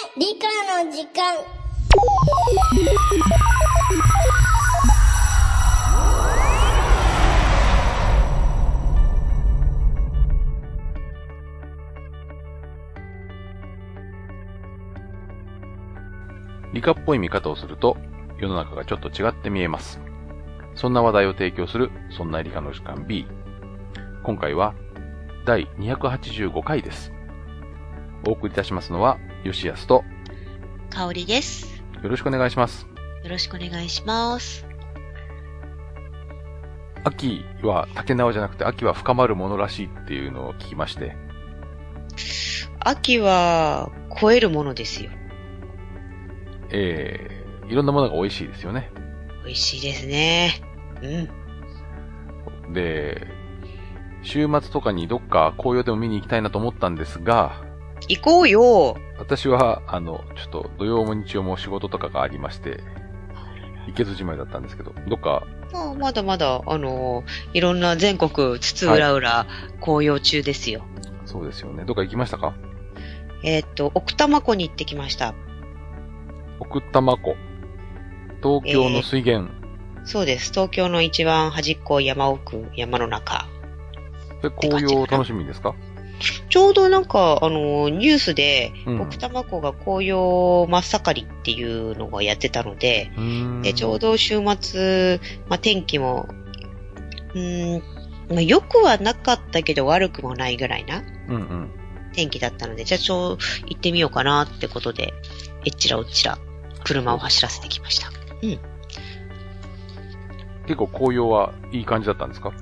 理科の時間。 理科っぽい見方をすると世の中がちょっと違って見えます。そんな話題を提供するそんな理科の時間 B。今回は第285回です。お送りいたしますのは吉安と香織です。 よろしくお願いします。 よろしくお願いします。 秋は竹縄じゃなくて秋は深まるものらしいっていうのを聞きまして。 秋は超えるものですよ。 いろんなものが美味しいですよね。 美味しいですね。 で、週末とかにどっか紅葉でも見に行きたいなと思ったんですが、 行こうよ。 私は、ちょっと土曜も日曜も仕事とかがありまして、行けずじまいだったんですけど、どっか。 まだまだ、いろんな全国津々浦々紅葉中ですよ。 そうですよね。どっか行きましたか？ 奥多摩湖に行ってきました。 奥多摩湖。東京の水源。 そうです。東京の一番端っこ、山奥、山の中。 紅葉楽しみですか？ ちょうどなんか、ニュースで、奥多摩湖が紅葉真っ盛りっていうのがやってたので、でちょうど週末、天気も、良くはなかったけど悪くもないぐらいな、天気だったので、じゃあ行ってみようかなってことで、えっちらおっちら、車を走らせてきました。 結構紅葉はいい感じだったんですか？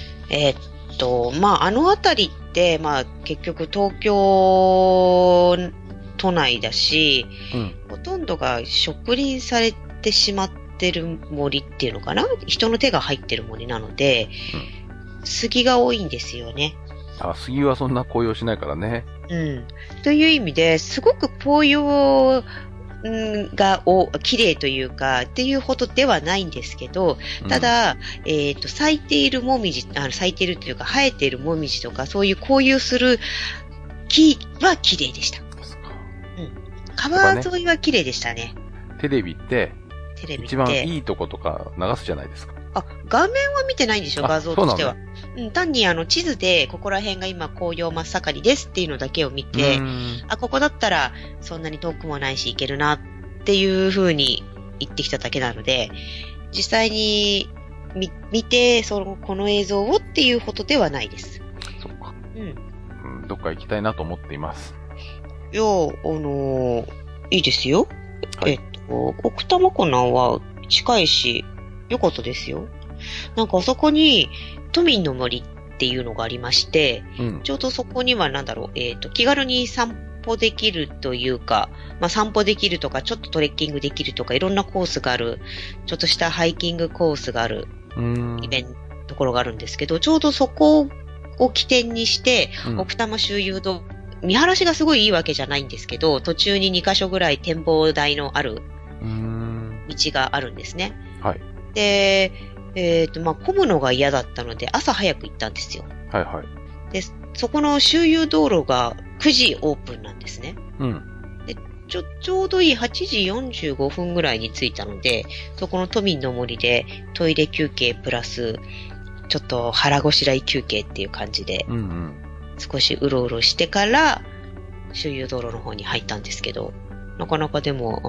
あの辺りって、結局東京都内だし、ほとんどが植林されてしまってる森っていうのかな？人の手が入ってる森なので、杉が多いんですよね。 杉はそんな紅葉しないからね。 という意味で、すごく紅葉が綺麗というかっていうほどではないんですけど、ただ、咲いているもみじ、咲いているというか生えているもみじとかそういう交流する木は綺麗でした。川沿いは綺麗でしたね。 テレビって一番いいとことか流すじゃないですか。 画面は見てないんでしょ、画像としては。単に地図でここら辺が今紅葉真っ盛りですっていうのだけを見て、ここだったらそんなに遠くもないし行けるなっていう風に行ってきただけなので、実際に見てこの映像をっていうことではないです。 そうか。どっか行きたいなと思っています。 いや、いいですよ。奥多摩湖なんは近いし、よかったですよ。なんかあそこに都民の森っていうのがありまして、ちょうどそこには気軽に散歩できるというか、散歩できるとか、ちょっとトレッキングできるとか、いろんなコースがある、ちょっとしたハイキングコースがある、ところがあるんですけど、ちょうどそこを起点にして、奥多摩周遊道、見晴らしがすごいいいわけじゃないんですけど、途中に2カ所ぐらい展望台のある道があるんですね。で、混むのが嫌だったので、朝早く行ったんですよ。で、そこの周遊道路が9時オープンなんですね。で、ちょうどいい8時45分ぐらいに着いたので、そこの都民の森でトイレ休憩プラス、ちょっと腹ごしらえ休憩っていう感じで、少しうろうろしてから、周遊道路の方に入ったんですけど、なかなかでも、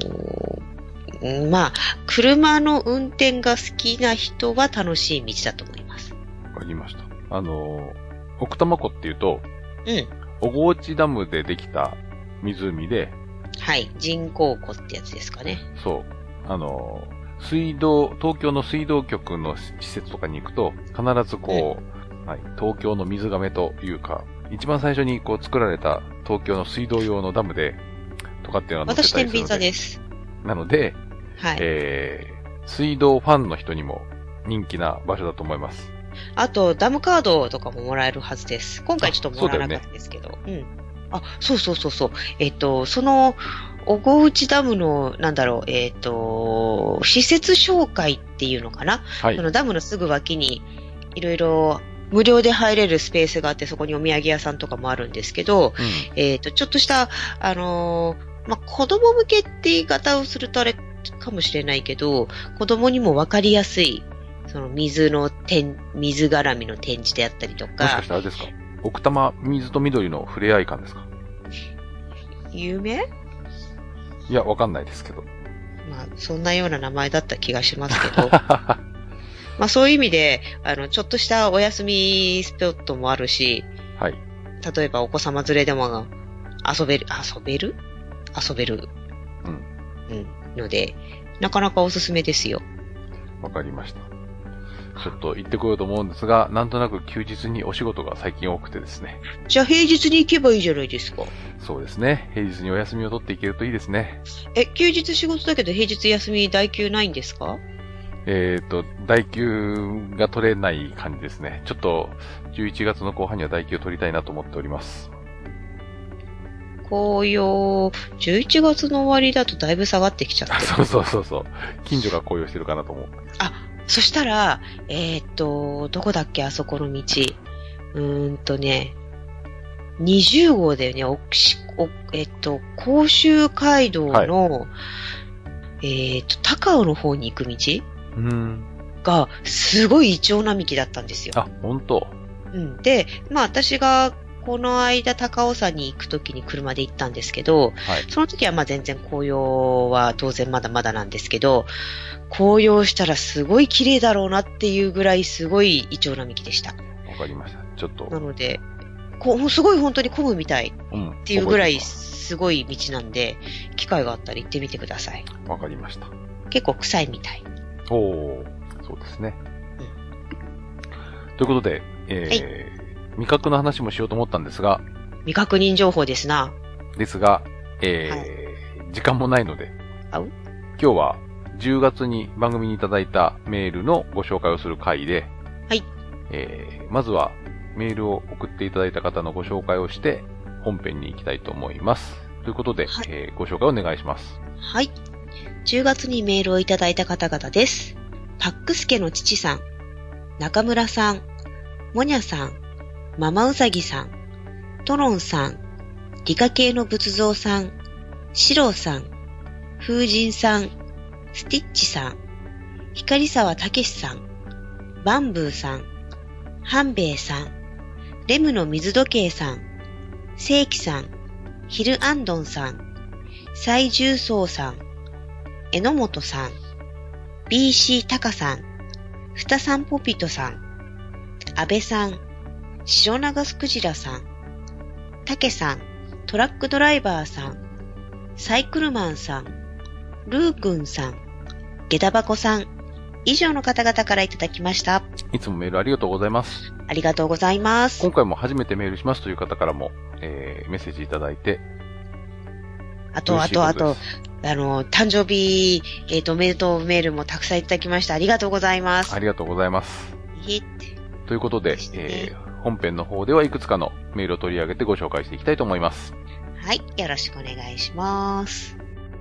車の運転が好きな人は楽しい道だと思います。 わかりました。奥多摩湖っていうと、小河内ダムでできた湖で、 人工湖ってやつですかね。 そう。東京の水道局の施設とかに行くと、必ず東京の水亀というか、一番最初に作られた東京の水道用のダムで、とかっていうのが載ってたりするので。私、天秤座です。なので、水道ファンの人にも人気な場所だと思います。 あと、ダムカードとかももらえるはずです。今回ちょっともらわなかったですけど。そうそう。その、小河内ダムの、施設紹介っていうのかな？そのダムのすぐ脇に、いろいろ無料で入れるスペースがあって、そこにお土産屋さんとかもあるんですけど、ちょっとした、 まあ、子供向けって言い方をするとあれかもしれないけど、子供にもわかりやすい、その水絡みの展示であったりとか。 もしかしてあれですか？奥多摩水と緑の触れ合い館ですか？ 有名？ いや、わかんないですけど。 まあ、そんなような名前だった気がしますけど。まあ、そういう意味で、ちょっとしたお休みスポットもあるし、 はい。 例えばお子様連れでも遊べる、 うん。 ので、なかなかおすすめですよ。 わかりました。ちょっと行ってこようと思うんですが、なんとなく休日にお仕事が最近多くてですね。 じゃあ平日に行けばいいじゃないですか。 そうですね。平日にお休みを取っていけるといいですね。 休日仕事だけど平日休み代休ないんですか？ 代休が取れない感じですね。ちょっと、11月の後半には代休を取りたいなと思っております。 紅葉、11月の終わりだとだいぶ下がってきちゃって。 そう。近所が紅葉してるかなと思う。 そしたら、どこだっけあそこの道。20号だよね。甲州街道の、高尾の方に行く道が、すごいイチョウ並木だったんですよ。 あ、本当。 で、まあ私が、この間高尾山に行くときに車で行ったんですけど、 はい、 その時はまあ全然紅葉は当然まだまだなんですけど、紅葉したらすごい綺麗だろうなっていうぐらいすごいイチョウ並木でした。 わかりました。ちょっと。 なので、すごい本当に混むみたいっていうぐらいすごい道なんで、機会があったら行ってみてください。 わかりました。 結構臭いみたい。 おー、そうですね。ということで、味覚の話もしようと思ったんですが。 未確認情報ですな。 ですが、時間もないので。今日は10月に番組にいただいたメールのご紹介をする回で。 はい。 まずはメールを送っていただいた方のご紹介をして本編に行きたいと思います。ということで、はい、ご紹介お願いします。 はい。10月にメールをいただいた方々です。パックスケの父さん、中村さん、もにゃさん、ママウサギさん、トロンさん、理科系の仏像さん、シローさん、風神さん、スティッチさん、光沢たけしさん、バンブーさん、ハンベイさん、レムの水時計さん、セイキさん、ヒルアンドンさん、最重曹さん、榎本さん、BC タカさん、フタサンポピトさん、安倍さん、白長スクジラさん、タケさん、トラックドライバーさん、サイクルマンさん、ルーくんさん、ゲダバコさん、以上の方々からいただきました。 いつもメールありがとうございます。 ありがとうございます。 今回も初めてメールしますという方からも、メッセージいただいて。 あと、誕生日、おめでとうメールもたくさんいただきました。ありがとうございます。 ありがとうございます。ということで、本編の方ではいくつかのメールを取り上げてご紹介していきたいと思います。 はい、よろしくお願いします。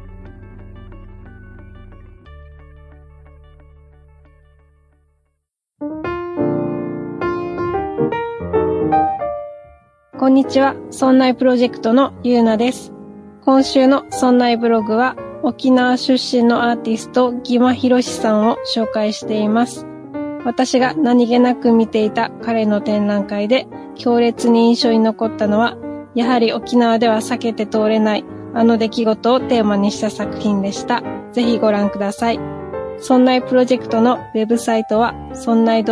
こんにちは、そんないプロジェクトのゆうなです。今週のそんないブログは沖縄出身のアーティストギマヒロシさんを紹介しています。私が何気なく見ていた彼の展覧会で強烈に印象に残ったのは、やはり沖縄では避けて通れないあの出来事をテーマにした作品でした。ぜひご覧ください。そんないプロジェクトのウェブサイトはそんない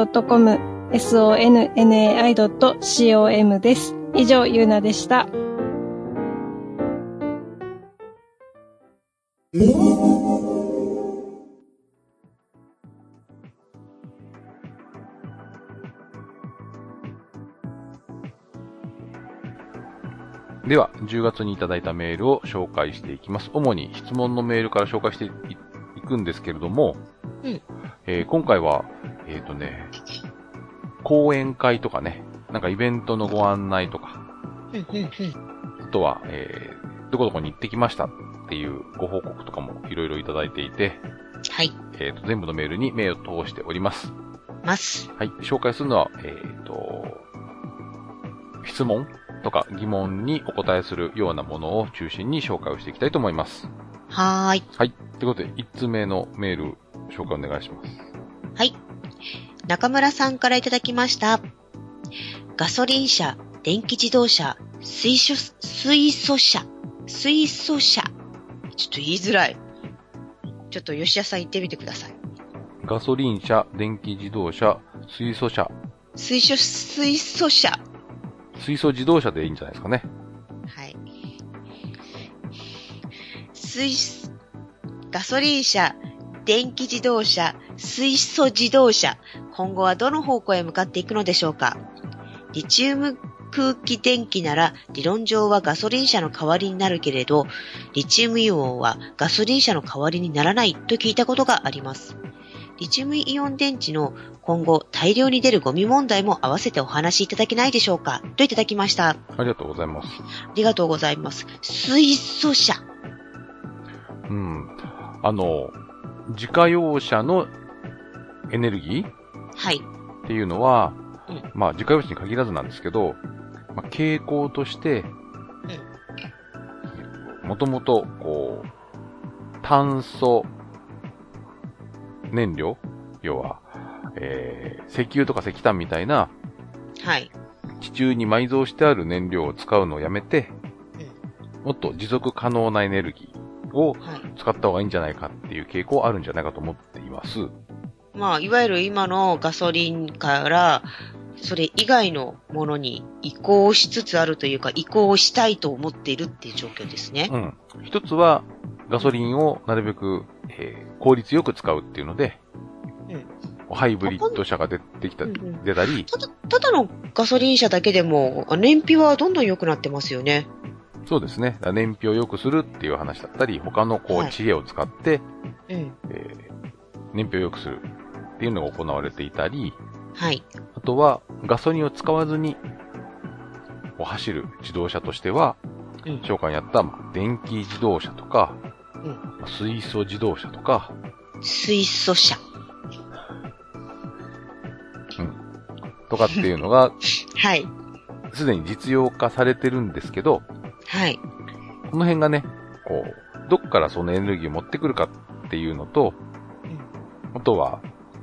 .com、sonnai.com です。以上、ゆうなでした。 では、10月にいただいたメールを紹介していきます。主に質問のメールから紹介していくんですけれども、今回は、講演会とかね、なんかイベントのご案内とか、あとは、どこどこに行ってきましたっていうご報告とかもいろいろいただいていて、 はい。 全部のメールに目を通しております。 ます。 はい。紹介するのは、質問とか疑問にお答えするようなものを中心に紹介をしていきたいと思います。 はーい。 はい。ということで、1つ目のメール、紹介お願いします。 はい。中村さんからいただきました。ガソリン車、電気自動車、水素車。ちょっと言いづらい。ちょっと吉田さん言ってみてください。 ガソリン車、電気自動車、水素車。 水素車。 水素自動車でいいんじゃないですかね。 はい。ガソリン車、電気自動車、水素自動車。今後はどの方向へ向かっていくのでしょうか。リチウム空気電気なら理論上はガソリン車の代わりになるけれど、リチウムイオンはガソリン車の代わりにならないと聞いたことがあります。リチウムイオン電池の今後大量に出るゴミ問題も合わせてお話しいただけないでしょうかといただきました。 ありがとうございます。 ありがとうございます。水素車。 自家用車のエネルギーはい。 っていうのは、まあ自家用車に限らずなんですけど、まあ、傾向として、もともと、こう、炭素燃料要は、石油とか石炭みたいな、 はい。 地中に埋蔵してある燃料を使うのをやめて、もっと持続可能なエネルギーを使った方がいいんじゃないかっていう傾向あるんじゃないかと思っています。 まあ、いわゆる今のガソリンから、それ以外のものに移行しつつあるというか、移行したいと思っているっていう状況ですね。 うん。一つは、ガソリンをなるべく、効率よく使うっていうので、ハイブリッド車が出たり。 ただのガソリン車だけでも、燃費はどんどん良くなってますよね。 そうですね。燃費を良くするっていう話だったり、他のこう、知恵を使って、燃費を良くするっていうのが行われていたり、 はい。 あとは、ガソリンを使わずに、走る自動車としては、紹介にあった、電気自動車とか、水素自動車とか、 水素車。 とかっていうのが、 はい。 すでに実用化されてるんですけど、 はい。 この辺がね、こう、どっからそのエネルギーを持ってくるかっていうのと、あとは、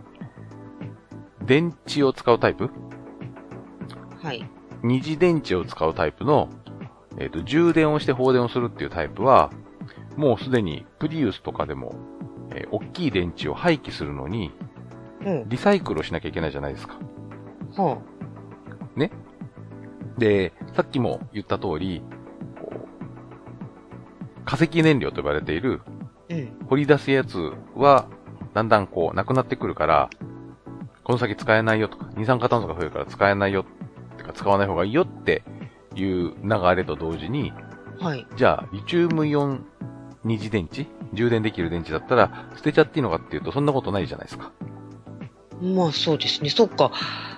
電池を使うタイプ？ はい。 二次電池を使うタイプの、充電をして放電をするっていうタイプは、もうすでにプリウスとかでも、大きい電池を廃棄するのに、リサイクルをしなきゃいけないじゃないですか。ね。で、さっきも言った通り、化石燃料と呼ばれている、掘り出すやつは、だんだんこう、なくなってくるから、この先使えないよとか、二酸化炭素が増えるから使えないよ、ってか使わない方がいいよっていう流れと同時に、じゃあ、リチウムイオン二次電池充電できる電池だったら、捨てちゃっていいのかっていうと、そんなことないじゃないですか。 まあそうですね。そっか。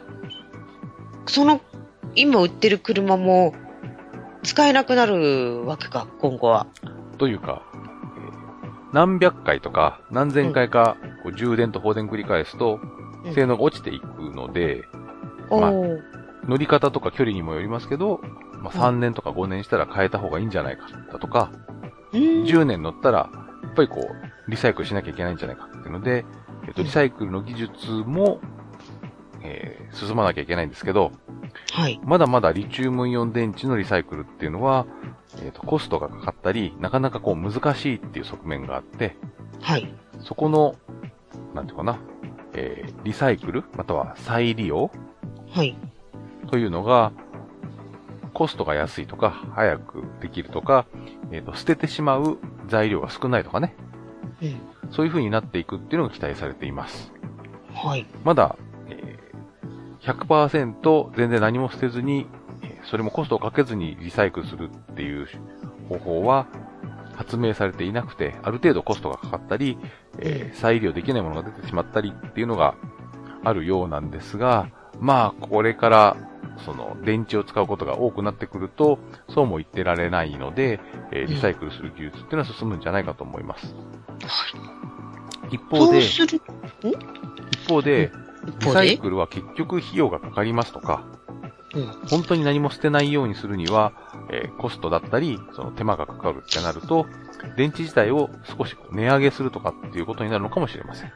今売ってる車も、使えなくなるわけか、今後は。 というか、何百回とか、何千回か、こう充電と放電繰り返すと、性能が落ちていくので、乗り方とか距離にもよりますけど、3年とか5年したら変えた方がいいんじゃないか、だとか、10年乗ったら、やっぱりこう、リサイクルしなきゃいけないんじゃないかっていうので、リサイクルの技術も、進まなきゃいけないんですけど、まだまだリチウムイオン電池のリサイクルっていうのは、コストがかかったり、なかなかこう難しいっていう側面があって、そこの、なんていうかな、リサイクル、または再利用、というのが、コストが安いとか、早くできるとか、捨ててしまう材料が少ないとかね、そういう風になっていくっていうのが期待されています。まだ、100% 全然何も捨てずに、それもコストをかけずにリサイクルするっていう方法は発明されていなくて、ある程度コストがかかったり、再利用できないものが出てしまったりっていうのがあるようなんですが、まあ、これから、電池を使うことが多くなってくると、そうも言ってられないので、リサイクルする技術っていうのは進むんじゃないかと思います。一方で、リサイクルは結局費用がかかりますとか、 本当に何も捨てないようにするには、コストだったり、その手間がかかるってなると、電池自体を少し値上げするとかっていうことになるのかもしれません。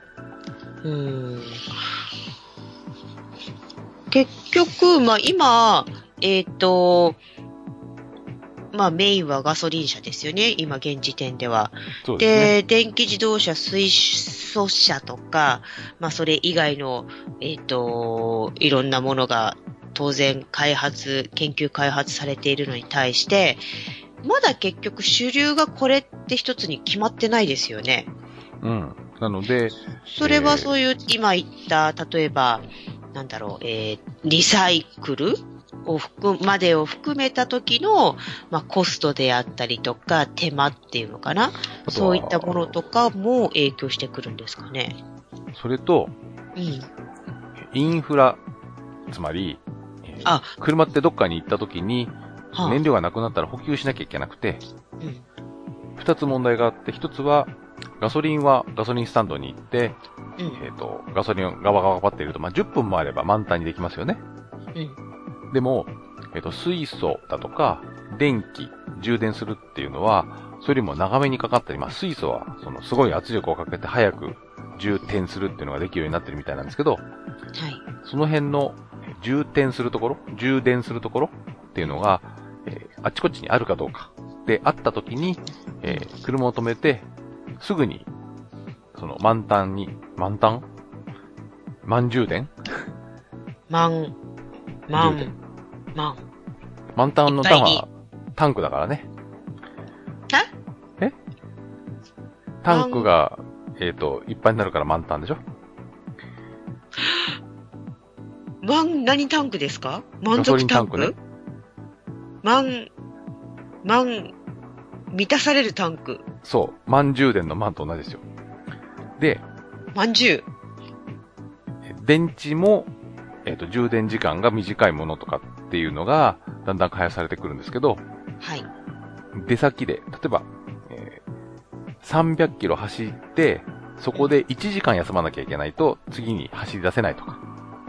結局、今、メインはガソリン車ですよね。今、現時点では。 そうですね。 で、電気自動車、水素車とか、それ以外の、いろんなものが当然研究開発されているのに対して、まだ結局主流がこれって一つに決まってないですよね。 なので、 それはそういう、今言った、例えば、リサイクルを含めた時の、コストであったりとか、手間っていうのかな。そういったものとかも影響してくるんですかね。 それと、インフラ、つまり、車ってどっかに行った時に、燃料がなくなったら補給しなきゃいけなくて、二つ問題があって、一つは、ガソリンはガソリンスタンドに行って、ガソリンをガバガバガバっていると、10分もあれば満タンにできますよね。でも、水素だとか、電気、充電するっていうのは、それよりも長めにかかったり、水素は、すごい圧力をかけて早く充填するっていうのができるようになってるみたいなんですけど、その辺の充電するところっていうのが、あっちこっちにあるかどうか。で、あった時に、車を止めて、すぐに、満タン充電満タンのタンはタンクだからね。タンクが、いっぱいになるから満タンでしょ？ 何タンクですか？満足タンク？満たされるタンク。 そう。満充電の満と同じですよ。で、 満充。 電池も、充電時間が短いものとかっていうのが、だんだん開発されてくるんですけど、出先で、例えば、300キロ走って、そこで1時間休まなきゃいけないと、次に走り出せないとか。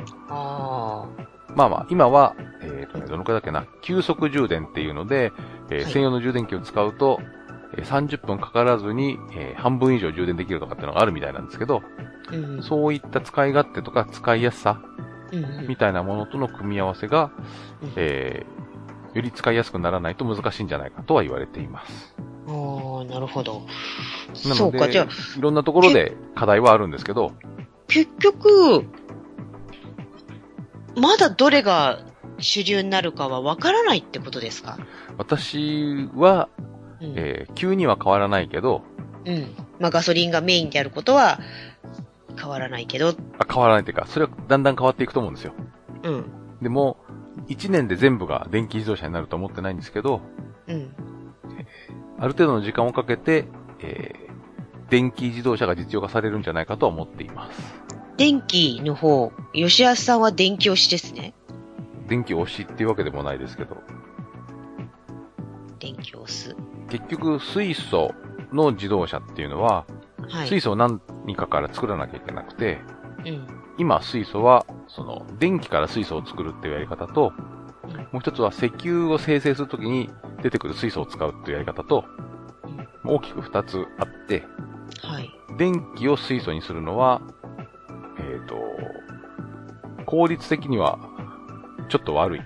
今は、どのくらいだっけな、急速充電っていうので、専用の充電器を使うと、30分かからずに、半分以上充電できるとかっていうのがあるみたいなんですけど、そういった使い勝手とか使いやすさ、みたいなものとの組み合わせが、より使いやすくならないと難しいんじゃないかとは言われています。 なるほど。 なので、じゃあいろんなところで課題はあるんですけど、 結局、まだどれが主流になるかはわからないってことですか？ 私は、急には変わらないけど、 ガソリンがメインであることは変わらないけど。 変わらないっていうか、それはだんだん変わっていくと思うんですよ。でも、1年で全部が電気自動車になるとは思ってないんですけど、ある程度の時間をかけて、電気自動車が実用化されるんじゃないかとは思っています。 電気の方、吉安さんは電気推しですね。 電気推しっていうわけでもないですけど。 電気推す。 結局、水素の自動車っていうのは、水素を何かから作らなきゃいけなくて、今水素は、電気から水素を作るっていうやり方と、もう一つは石油を生成するときに出てくる水素を使うっていうやり方と、大きく二つあって、電気を水素にするのは、効率的にはちょっと悪い。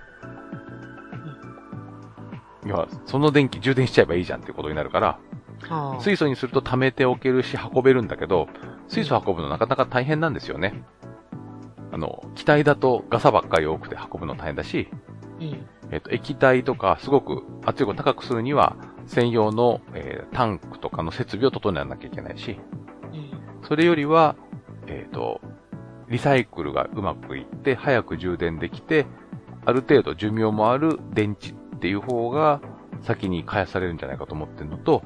その電気充電しちゃえばいいじゃんっていうことになるから、水素にすると貯めておけるし運べるんだけど、水素運ぶのなかなか大変なんですよね。気体だとガサばっかり多くて運ぶの大変だし、液体とかすごく圧力を高くするには専用の、タンクとかの設備を整えなきゃいけないし、それよりは、リサイクルがうまくいって早く充電できて、ある程度寿命もある電池っていう方が先に開発されるんじゃないかと思ってるのと、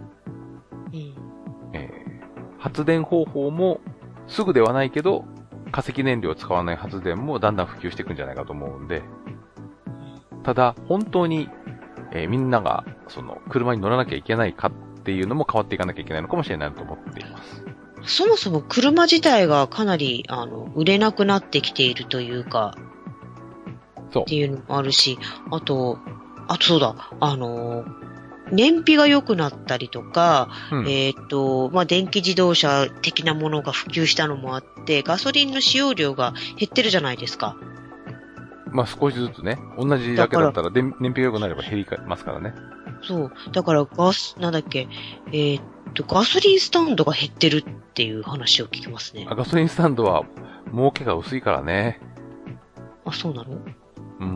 発電方法もすぐではないけど、化石燃料を使わない発電もだんだん普及していくんじゃないかと思うんで、ただ本当に、みんなが車に乗らなきゃいけないかっていうのも変わっていかなきゃいけないのかもしれないと思っています。 そもそも車自体がかなり売れなくなってきているというか、 っていうのもあるし、あとそうだ、燃費が良くなったりとか、 うん、 電気自動車的なものが普及したのもあって、ガソリンの使用量が減ってるじゃないですか。 まあ少しずつね、同じだけだったら燃費が良くなれば減りますからね。 そう。だからガソリンスタンドが減ってるっていう話を聞きますね。 ガソリンスタンドは儲けが薄いからね。 あ、そうなの？ うん。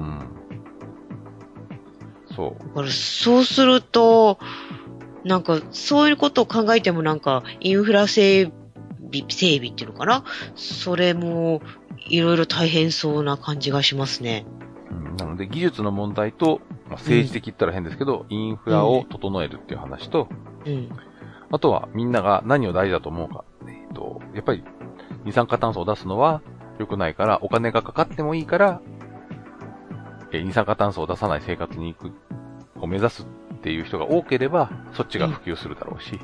そう。 だからそうすると、なんかそういうことを考えてもなんかインフラ整備っていうのかな？それもいろいろ大変そうな感じがしますね。 なので技術の問題と、政治的言ったら変ですけど、インフラを整えるっていう話と、あとはみんなが何を大事だと思うか。やっぱり二酸化炭素を出すのは良くないからお金がかかってもいいから、二酸化炭素を出さない生活に行くを目指すっていう人が多ければそっちが普及するだろうし。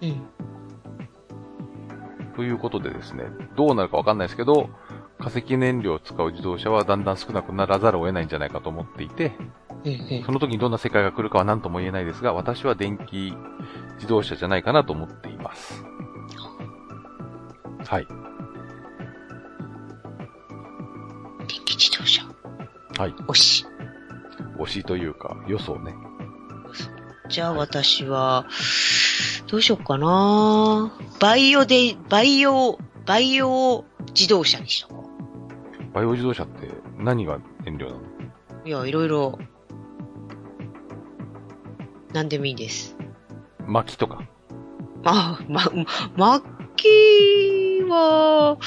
ということでですね、どうなるかわかんないですけど、化石燃料を使う自動車はだんだん少なくならざるを得ないんじゃないかと思っていて、その時にどんな世界が来るかは何とも言えないですが、私は電気自動車じゃないかなと思っています。はい。 電気自動車。 はい。 推しというか、予想ね。 じゃあ私は、どうしよっかな。バイオ自動車にしとこう。 バイオ自動車って何が燃料なの？ いや、いろいろ、何でもいいです。 薪とか。 薪は、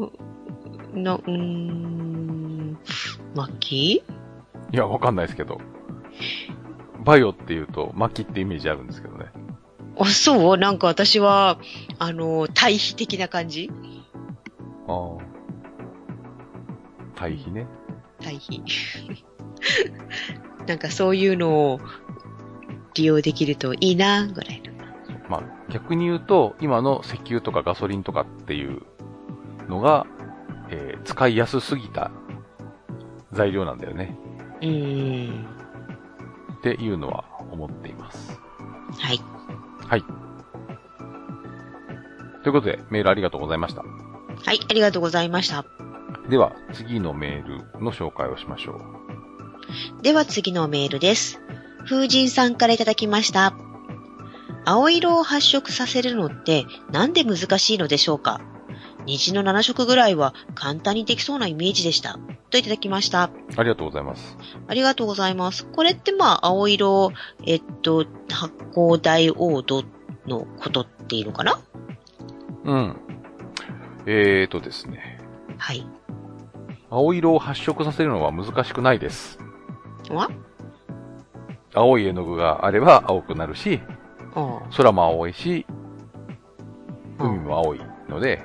薪？ いや、わかんないですけど。バイオって言うと薪ってイメージあるんですけどね。 あ、そう？なんか私は、対比的な感じ？ ああ。対比ね。 対比。なんかそういうのを利用できるといいな、ぐらいの。 まあ、逆に言うと、今の石油とかガソリンとかっていうのが、使いやすすぎた材料なんだよね。っていうのは思っています。 はい。 はい。ということで、メールありがとうございました。 はい、ありがとうございました。 では、次のメールの紹介をしましょう。 では次のメールです。風神さんからいただきました。青色を発色させるのってなんで難しいのでしょうか？虹の7色ぐらいは簡単にできそうなイメージでした。といただきました。 ありがとうございます。 ありがとうございます。これって青色、発光ダイオードのことっていうのかな？ うん。ですね。 はい。 青色を発色させるのは難しくないです。 は？ 青い絵の具があれば青くなるし、空も青いし、海も青いので、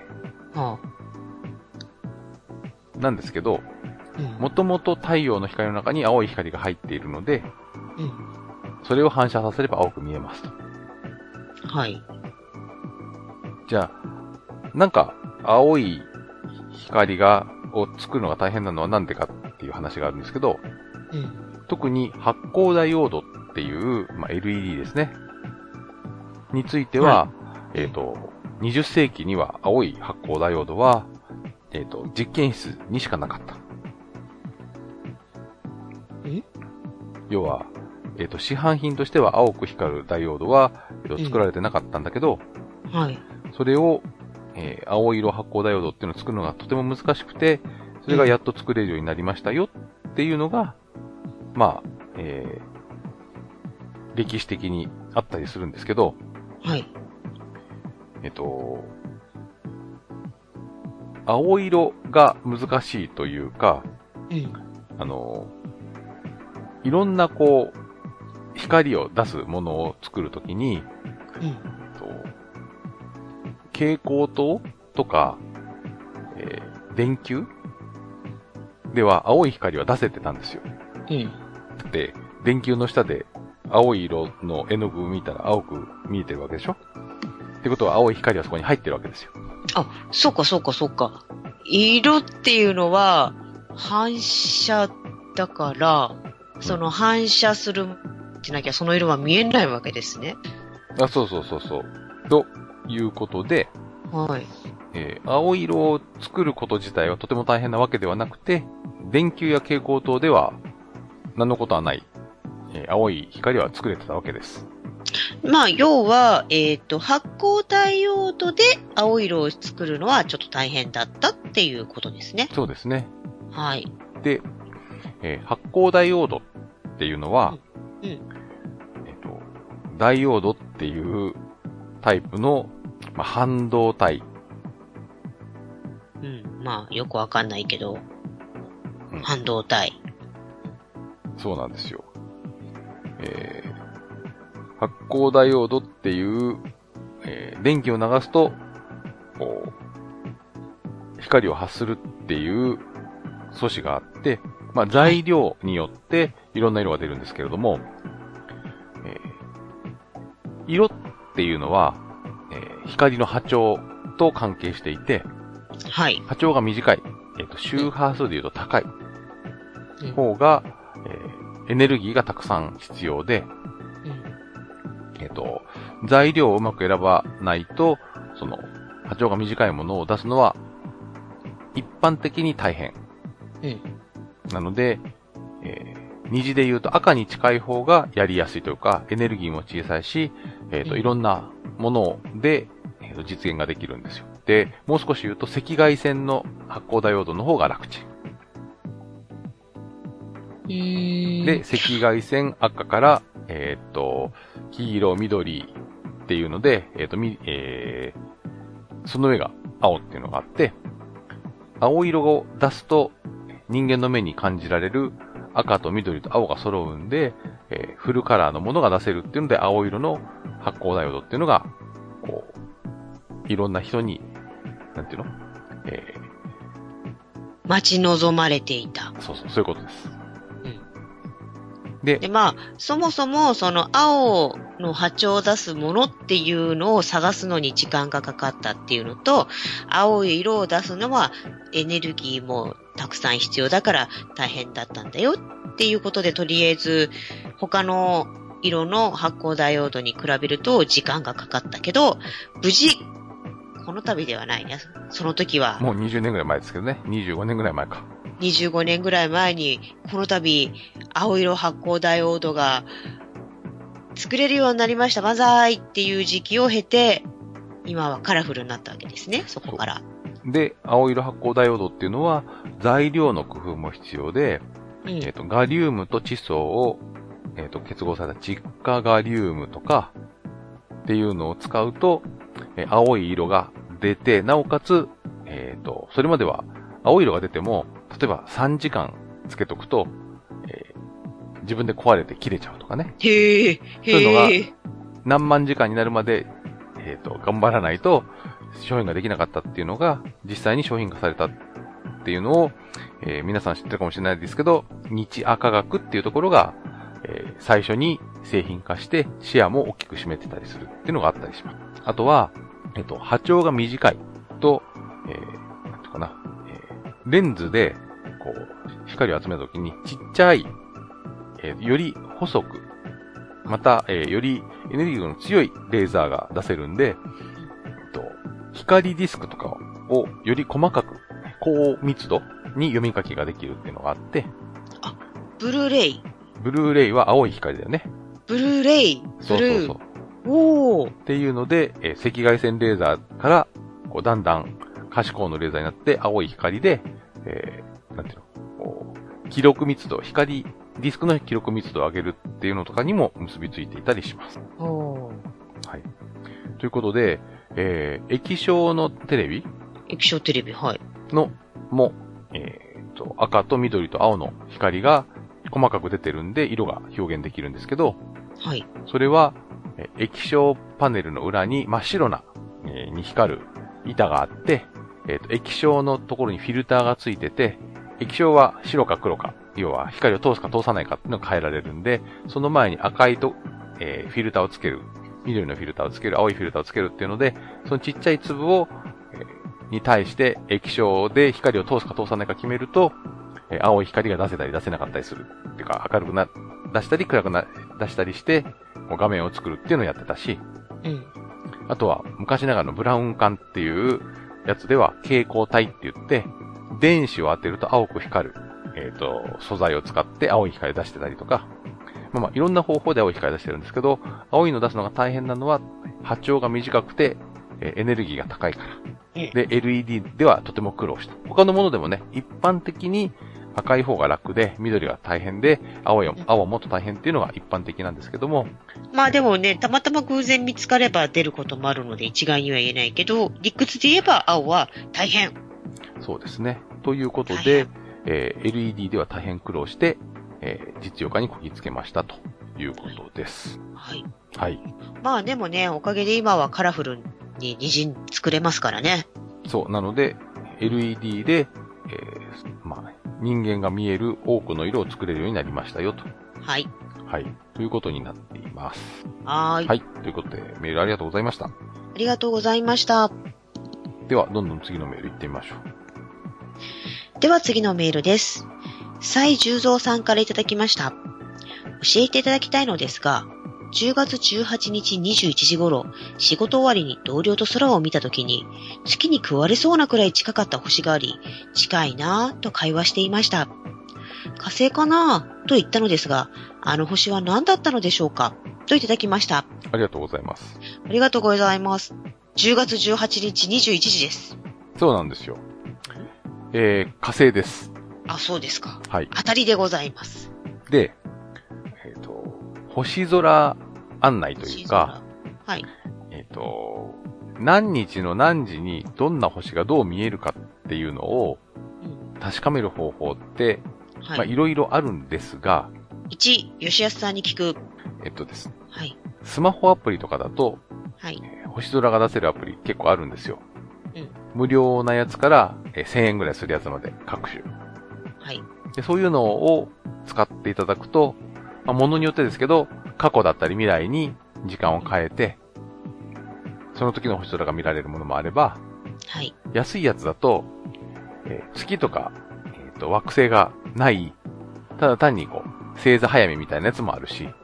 なんですけど、もともと太陽の光の中に青い光が入っているので、それを反射させれば青く見えますと。 はい。 じゃあ、なんか青い光を作るのが大変なのはなんでかっていう話があるんですけど、特に発光ダイオードっていう、LED ですね。については、20世紀には青い発光ダイオードは、実験室にしかなかった。要は、市販品としては青く光るダイオードは、作られてなかったんだけど、それを、青色発光ダイオードっていうのを作るのがとても難しくて、それがやっと作れるようになりましたよっていうのが、歴史的にあったりするんですけど、青色が難しいというか、いろんな光を出すものを作るときに、蛍光灯とか、電球では青い光は出せてたんですよ。だって、電球の下で青い色の絵の具を見たら青く見えてるわけでしょ？ってことは青い光はそこに入ってるわけですよ。 あ、そうか。色っていうのは反射だから、その反射するってなきゃその色は見えないわけですね。 そうそうそうそう。ということで、 はい。 青色を作ること自体はとても大変なわけではなくて、電球や蛍光灯では何のことはない、青い光は作れてたわけです。 まあ、要は、発光ダイオードで青色を作るのはちょっと大変だったっていうことですね。 そうですね。 はい。 で、発光ダイオードっていうのは、ダイオードっていうタイプの、半導体。 まあ、よくわかんないけど、半導体。 そうなんですよ。発光ダイオードっていう、電気を流すと、こう、光を発するっていう素子があって、材料によっていろんな色が出るんですけれども、色っていうのは、光の波長と関係していて、 はい。 波長が短い、周波数で言うと高い方が、エネルギーがたくさん必要で、材料をうまく選ばないと、その、波長が短いものを出すのは、一般的に大変。なので、虹で言うと赤に近い方がやりやすいというか、エネルギーも小さいし、いろんなもので、実現ができるんですよ。で、もう少し言うと赤外線の発光ダイオードの方が楽ちん。で、赤外線赤から、黄色、緑っていうので、その上が青っていうのがあって、青色を出すと人間の目に感じられる赤と緑と青が揃うんで、フルカラーのものが出せるっていうので、青色の発光ダイオードっていうのが、こう、いろんな人に、なんていうの待ち望まれていた。 そういうことです。 で、そもそも、その青の波長を出すものっていうのを探すのに時間がかかったっていうのと、青い色を出すのはエネルギーもたくさん必要だから大変だったんだよっていうことで、とりあえず他の色の発光ダイオードに比べると時間がかかったけど、無事、この度ではないね。その時は。 もう20年ぐらい前ですけどね。25年ぐらい前か。 25年ぐらい前に、この度、青色発光ダイオードが作れるようになりました。万歳っていう時期を経て、今はカラフルになったわけですね。そこから。 で、青色発光ダイオードっていうのは、材料の工夫も必要で、ガリウムと窒素を、結合された窒化ガリウムとか、っていうのを使うと、青い色が出て、なおかつ、それまでは青い色が出ても、例えば3時間つけとくと、自分で壊れて切れちゃうとかね。そういうのが何万時間になるまで、頑張らないと商品ができなかったっていうのが実際に商品化されたっていうのを、皆さん知ってるかもしれないですけど、日亜化学っていうところが、最初に製品化してシェアも大きく占めてたりするっていうのがあったりします。あとは、波長が短いと、なんていうかな、レンズでこう光を集めたときにちっちゃい、より細く、また、よりエネルギーの強いレーザーが出せるんで、光ディスクとかをより細かく、高密度に読み書きができるっていうのがあって。 あ、ブルーレイ。 ブルーレイは青い光だよね。 ブルーレイ。 そう。 おー。 っていうので、赤外線レーザーから、こうだんだん可視光のレーザーになって青い光で、なんていうの、記録密度、光ディスクの記録密度を上げるっていうのとかにも結びついていたりします。 おー。 はい。ということで、液晶のテレビ液晶テレビ、はい。 の、も、赤と緑と青の光が細かく出てるんで、色が表現できるんですけど、 はい。 それは、液晶パネルの裏に真っ白な、に光る板があって、液晶のところにフィルターがついてて、液晶は白か黒か、要は光を通すか通さないかっていうのが変えられるんで、その前に赤いと、フィルターをつける、緑のフィルターをつける、青いフィルターをつけるっていうので、そのちっちゃい粒を、に対して液晶で光を通すか通さないか決めると、 青い光が出せたり出せなかったりする。っていうか、明るく出したり暗く出したりして、画面を作るっていうのをやってたし、 うん。 あとは昔ながらのブラウン管っていうやつでは蛍光体って言って、電子を当てると青く光る、素材を使って青い光出してたりとか、いろんな方法で青い光出してるんですけど、青いの出すのが大変なのは波長が短くて、エネルギーが高いから。で、LED ではとても苦労した。他のものでもね、一般的に赤い方が楽で、緑が大変で、青はもっと大変っていうのが一般的なんですけども。 まあでもね、たまたま偶然見つかれば出ることもあるので一概には言えないけど、理屈で言えば青は大変。 そうですね。ということで、LED では大変苦労して、実用化にこぎつけましたということです。 はい。 はい。 まあでもね、おかげで今はカラフルに虹作れますからね。 そう、なので、LED で、人間が見える多くの色を作れるようになりましたよと。 はい。 はい。ということになっています。 はい。 はい。ということで、メールありがとうございました。 ありがとうございました。 では、どんどん次のメール行ってみましょう。では次のメールです。蔡十三さんからいただきました。教えていただきたいのですが、10月18日21時頃、仕事終わりに同僚と空を見たときに、月に食われそうなくらい近かった星があり、近いなぁと会話していました。火星かなぁと言ったのですが、あの星は何だったのでしょうかといただきました。 ありがとうございます。 ありがとうございます。10月18日21時です。 そうなんですよ。火星です。 あ、そうですか。 はい。 当たりでございます。 で、星空案内というか、 はい。 何日の何時にどんな星がどう見えるかっていうのを確かめる方法って、いろいろあるんですが、 1、吉安さんに聞く。 ですね。 はい。 スマホアプリとかだと、 はい。 星空が出せるアプリ結構あるんですよ。 うん。 無料なやつから、1000円ぐらいするやつまで各種。 はい。 で、そういうのを使っていただくと、ものによってですけど、過去だったり未来に時間を変えて、その時の星空が見られるものもあれば、 はい。 安いやつだと、月とか、惑星がない、ただ単に星座早めみたいなやつもあるし、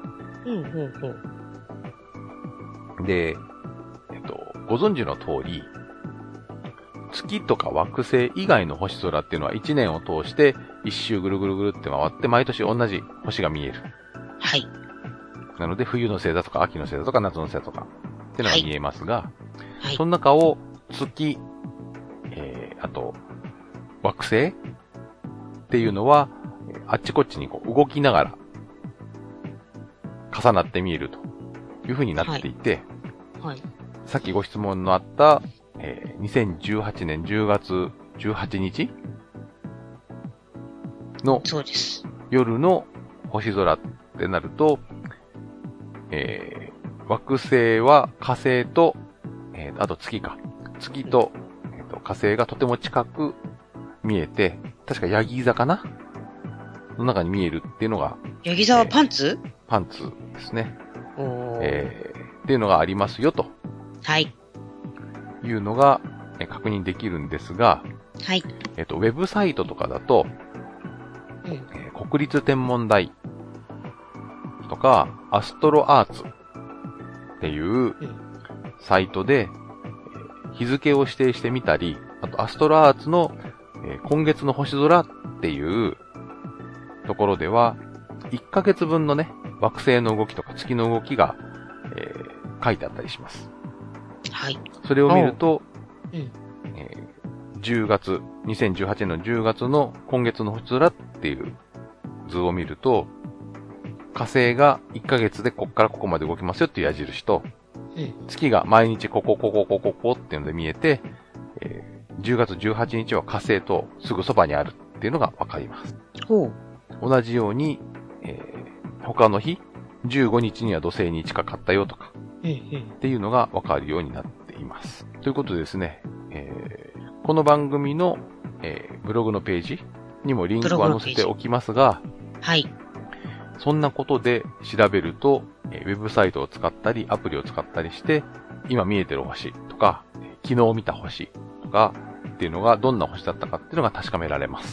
で、ご存知の通り、月とか惑星以外の星空っていうのは1年を通して一周ぐるぐるぐるって回って毎年同じ星が見える。 はい。 なので冬の星座とか秋の星座とか夏の星座とかっていうのが見えますが、 はい。 その中を月、あと惑星っていうのはあっちこっちに動きながら重なって見えるという風になっていて、 はい。 さっきご質問のあった、2018年10月18日のそうです。 夜の星空ってなると、惑星は火星と、あと月か。月と、火星がとても近く見えて、確かヤギ座かなの中に見えるっていうのが。 ヤギ座はパンツ？ パンツですね。 っていうのがありますよと。 はい。 いうのが、確認できるんですが、 はい。 ウェブサイトとかだと、国立天文台とか、アストロアーツっていうサイトで、日付を指定してみたり、あとアストロアーツの、今月の星空っていうところでは、1ヶ月分のね、惑星の動きとか月の動きが、書いてあったりします。 はい。 それを見ると、 2018 年の10月の今月の星空っていう図を見ると、火星が1ヶ月でこっからここまで動きますよっていう矢印と、月が毎日ここっていうので見えて、10月18日は火星とすぐそばにあるっていうのがわかります。同じように、他の日、15日には土星に近かったよとか、っていうのがわかるようになっています。ということでですね、この番組の、ブログのページにもリンクは載せておきますが、 はい。 そんなことで調べると、ウェブサイトを使ったり、アプリを使ったりして、今見えてる星とか、昨日見た星とか、っていうのがどんな星だったかっていうのが確かめられます。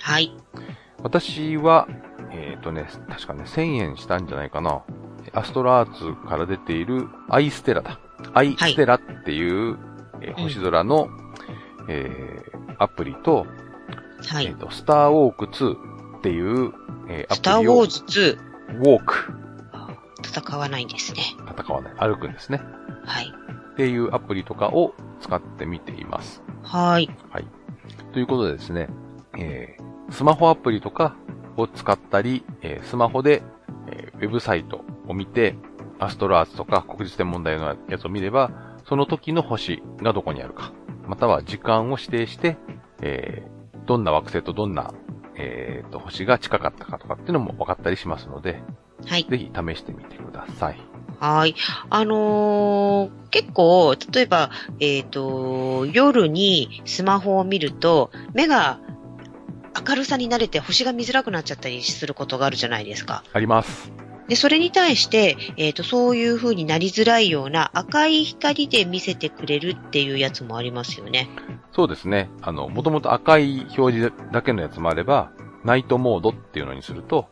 はい。 私は、確かね、1000円したんじゃないかな。アストロアーツから出ているアイステラだ。アイステラっていう、星空の、アプリと、 はい。 スターウォーク2っていう、アプリを。 スターウォーズ 2。ウォーク。 戦わないんですね。 戦わない。歩くんですね。 はい。 っていうアプリとかを使ってみています。 はい。 はい。ということでですね、スマホアプリとかを使ったり、スマホで、ウェブサイトを見て、アストロアーツとか国立天文台のやつを見れば、その時の星がどこにあるか、または時間を指定して、どんな惑星とどんな、星が近かったかとかっていうのも分かったりしますので、 はい。 ぜひ試してみてください。 はい。結構、例えば、夜にスマホを見ると、目が明るさに慣れて星が見づらくなっちゃったりすることがあるじゃないですか。 あります。 で、それに対して、そういう風になりづらいような赤い光で見せてくれるっていうやつもありますよね。 そうですね。もともと赤い表示だけのやつもあれば、ナイトモードっていうのにすると、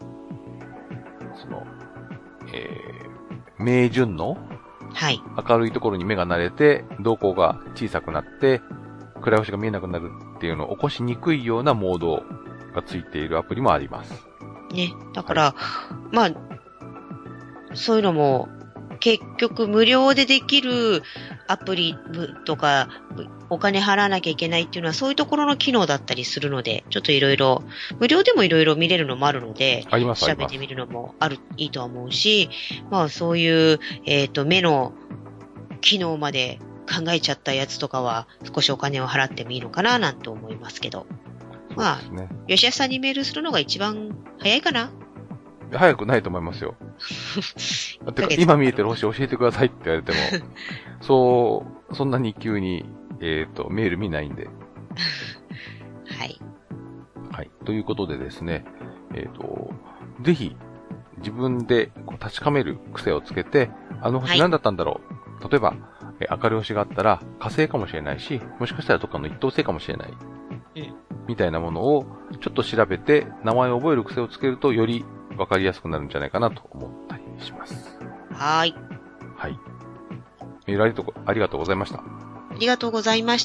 明順のはい。 明るいところに目が慣れて、瞳孔が小さくなって、暗い星が見えなくなるっていうのを起こしにくいようなモードがついているアプリもあります。 ね。だから、まあ、そういうのも、結局無料でできるアプリとか、お金払わなきゃいけないっていうのはそういうところの機能だったりするので、ちょっといろいろ、無料でもいろいろ見れるのもあるので、 あります調べてみるのもいいとは思うし、まあそういう、目の機能まで考えちゃったやつとかは少しお金を払ってもいいのかななんて思いますけど。まあ、吉安さんにメールするのが一番早いかな？ 早くないと思いますよ。てか今見えてる星教えてくださいって言われても、そんなに急に、メール見ないんで。 はい。 はい。ということでですね、ぜひ、自分で確かめる癖をつけて、あの星何だったんだろう。はい、例えば、明るい星があったら火星かもしれないし、もしかしたらどっかの一等星かもしれない。みたいなものをちょっと調べて、名前を覚える癖をつけると、よりわかりやすくなるんじゃないかなと思ったりします。 はい。 はい。メールありがとうございました。 ありがとうございました。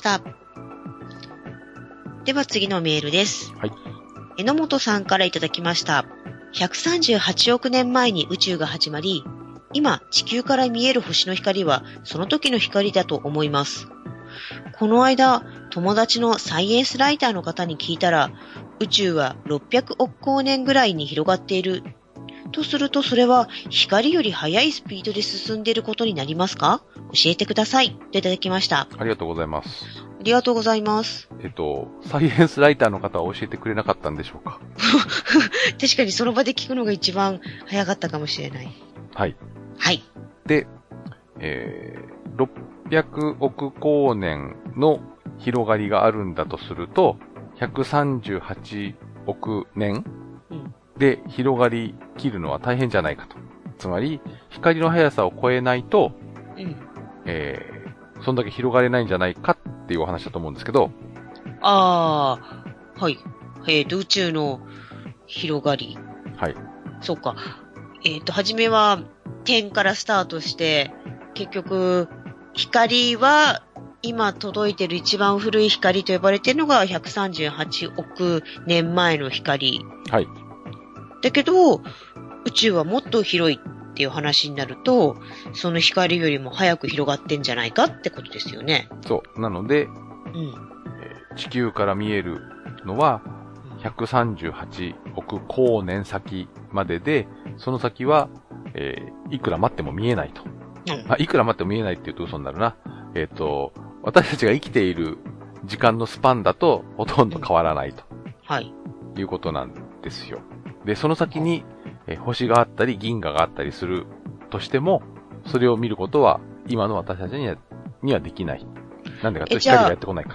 では次のメールです。 はい。 榎本さんからいただきました。138億年前に宇宙が始まり、今地球から見える星の光はその時の光だと思います。この間、友達のサイエンスライターの方に聞いたら、宇宙は600億光年ぐらいに広がっている。とするとそれは光より速いスピードで進んでいることになりますか？教えてください。といただきました。 ありがとうございます。 ありがとうございます。 サイエンスライターの方は教えてくれなかったんでしょうか？ 確かにその場で聞くのが一番早かったかもしれない。 はい。 はい。 で、600億光年の広がりがあるんだとすると、138億年で広がり切るのは大変じゃないかと。つまり、光の速さを超えないと、そんだけ広がれないんじゃないかっていうお話だと思うんですけど。 はい。宇宙の広がり。 はい。 そうか。はじめは点からスタートして、結局、光は、今届いてる一番古い光と呼ばれているのが138億年前の光。 はい。 だけど、宇宙はもっと広いっていう話になると、その光よりも早く広がってんじゃないかってことですよね。 そう。なので、地球から見えるのは138億光年先までで、その先は、いくら待っても見えないと。いくら待っても見えないって言うと嘘になるな。私たちが生きている時間のスパンだとほとんど変わらないと。 はい。 いうことなんですよ。で、その先に、星があったり銀河があったりするとしても、それを見ることは今の私たちにはできない。なんでかというと光がやってこないから。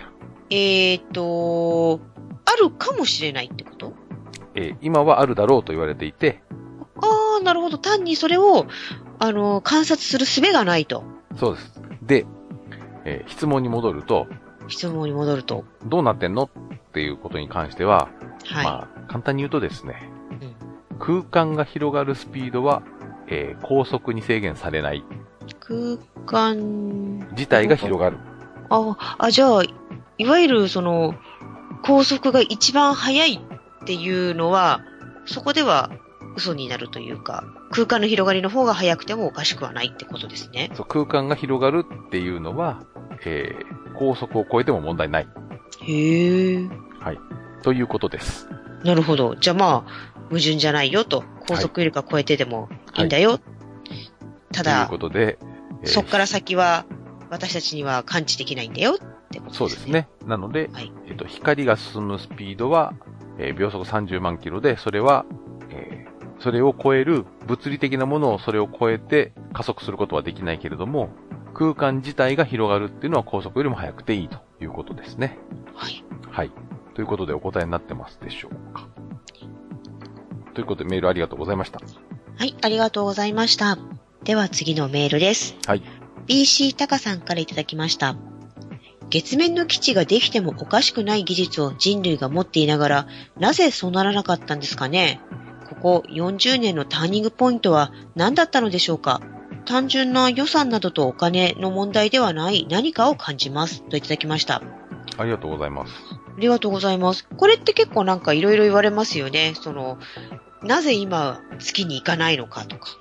あるかもしれないってこと？ 今はあるだろうと言われていて。 なるほど。単にそれを、観察する術がないと。 そうです。で、質問に戻ると。 どうなってんの？ っていうことに関しては、 はい。 まあ、簡単に言うとですね、 うん、 空間が広がるスピードは、高速に制限されない。 空間自体が広がる。 じゃあ、いわゆる高速が一番速いっていうのは、そこでは嘘になるというか、空間の広がりの方が速くてもおかしくはないってことですね。 そう、空間が広がるっていうのは、高速を超えても問題ない。 へえ。 はい。ということです。 なるほど。じゃあまあ、矛盾じゃないよと。高速よりか超えてでもいいんだよ。はい、ただ、 ということで、 そっから先は私たちには感知できないんだよってことですね。 そうですね。なので、はい、光が進むスピードは、秒速30万キロで、それは、それを超える物理的なものをそれを超えて加速することはできないけれども、空間自体が広がるっていうのは高速よりも速くていいということですね。 はい。 はい。ということでお答えになってますでしょうか。ということでメールありがとうございました。 はい、ありがとうございました。では次のメールです。 はい。 BC タカさんからいただきました。月面の基地ができてもおかしくない技術を人類が持っていながら、なぜそうならなかったんですかね。ここ40年のターニングポイントは何だったのでしょうか。単純な予算などとお金の問題ではない何かを感じます。といただきました。 ありがとうございます。 ありがとうございます。これって結構なんかいろいろ言われますよね。なぜ今月に行かないのかとか。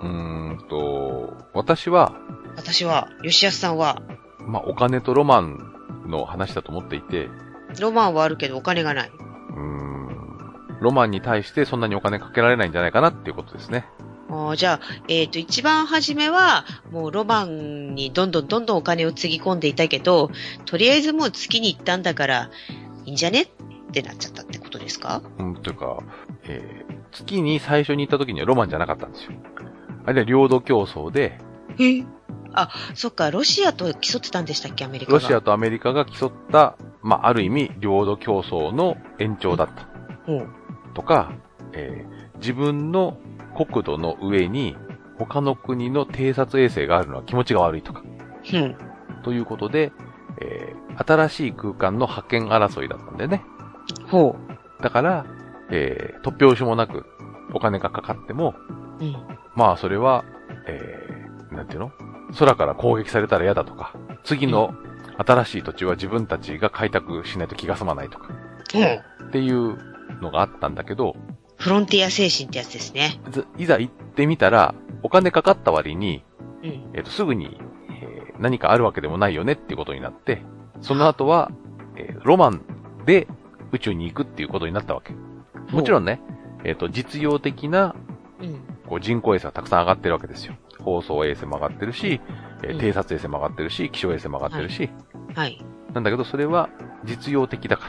私は、 吉安さんは、 まあ、お金とロマンの話だと思っていて。 ロマンはあるけどお金がない。 ロマンに対してそんなにお金かけられないんじゃないかなっていうことですね。 じゃあ、一番初めは、もうロマンにどんどんお金をつぎ込んでいたけど、とりあえずもう月に行ったんだから、いいんじゃねってなっちゃったってことですか？ というか、月に最初に行った時にはロマンじゃなかったんですよ。あれは領土競争で。 そっか、ロシアと競ってたんでしたっけ、アメリカが。 ロシアとアメリカが競った、まあ、ある意味、領土競争の延長だった。とか、自分の国土の上に他の国の偵察衛星があるのは気持ちが悪いとか。ということで、新しい空間の覇権争いだったんだよね。だから、突拍子もなくお金がかかっても、まあそれは、なんていうの？空から攻撃されたら嫌だとか、次の新しい土地は自分たちが開拓しないと気が済まないとか、っていうのがあったんだけど、 フロンティア精神ってやつですね。 いざ行ってみたら、お金かかった割に、すぐに、何かあるわけでもないよねっていうことになって、その後は、ロマンで宇宙に行くっていうことになったわけ。もちろんね、実用的な、こう人工衛星がたくさん上がってるわけですよ。放送衛星も上がってるし、偵察衛星も上がってるし、気象衛星も上がってるし、なんだけどそれは実用的だから、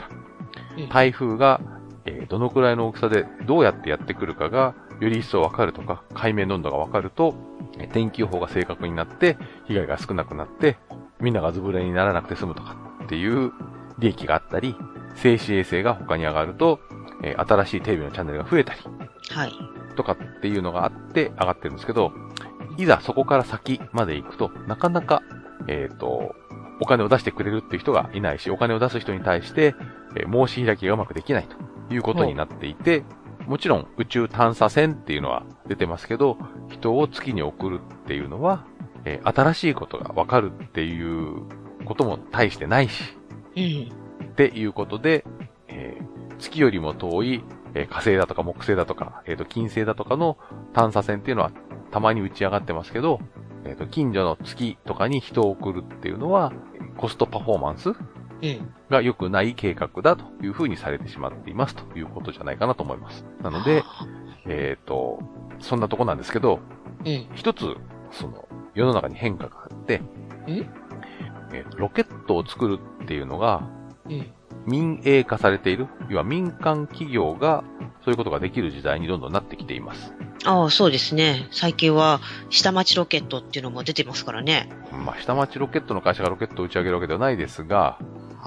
台風が、どのくらいの大きさでどうやってやってくるかがより一層わかるとか、海面の温度がわかると、天気予報が正確になって、被害が少なくなって、みんながずぶ濡れにならなくて済むとかっていう利益があったり、静止衛星が他に上がると、新しいテレビのチャンネルが増えたり、とかっていうのがあって上がってるんですけど、いざそこから先まで行くと、なかなか、お金を出してくれるっていう人がいないし、お金を出す人に対して、申し開きがうまくできないということになっていて、もちろん宇宙探査船っていうのは出てますけど、人を月に送るっていうのは、新しいことがわかるっていうことも大してないし、っていうことで、月よりも遠い、火星だとか木星だとか、金星だとかの探査船っていうのはたまに打ち上がってますけど、近所の月とかに人を送るっていうのは、コストパフォーマンスが良くない計画だというふうにされてしまっていますということじゃないかなと思います。なので、そんなとこなんですけど、一つ、世の中に変化があって、ロケットを作るっていうのが、民営化されている、要は民間企業がそういうことができる時代にどんどんなってきています。 そうですね。最近は下町ロケットっていうのも出てますからね。 まあ、下町ロケットの会社がロケットを打ち上げるわけではないですが、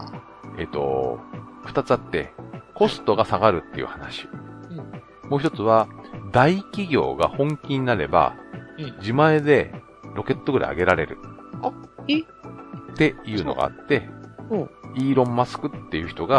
二つあって、コストが下がるっていう話。もう一つは、大企業が本気になれば、自前でロケットぐらい上げられる。っていうのがあって、イーロン・マスクっていう人が、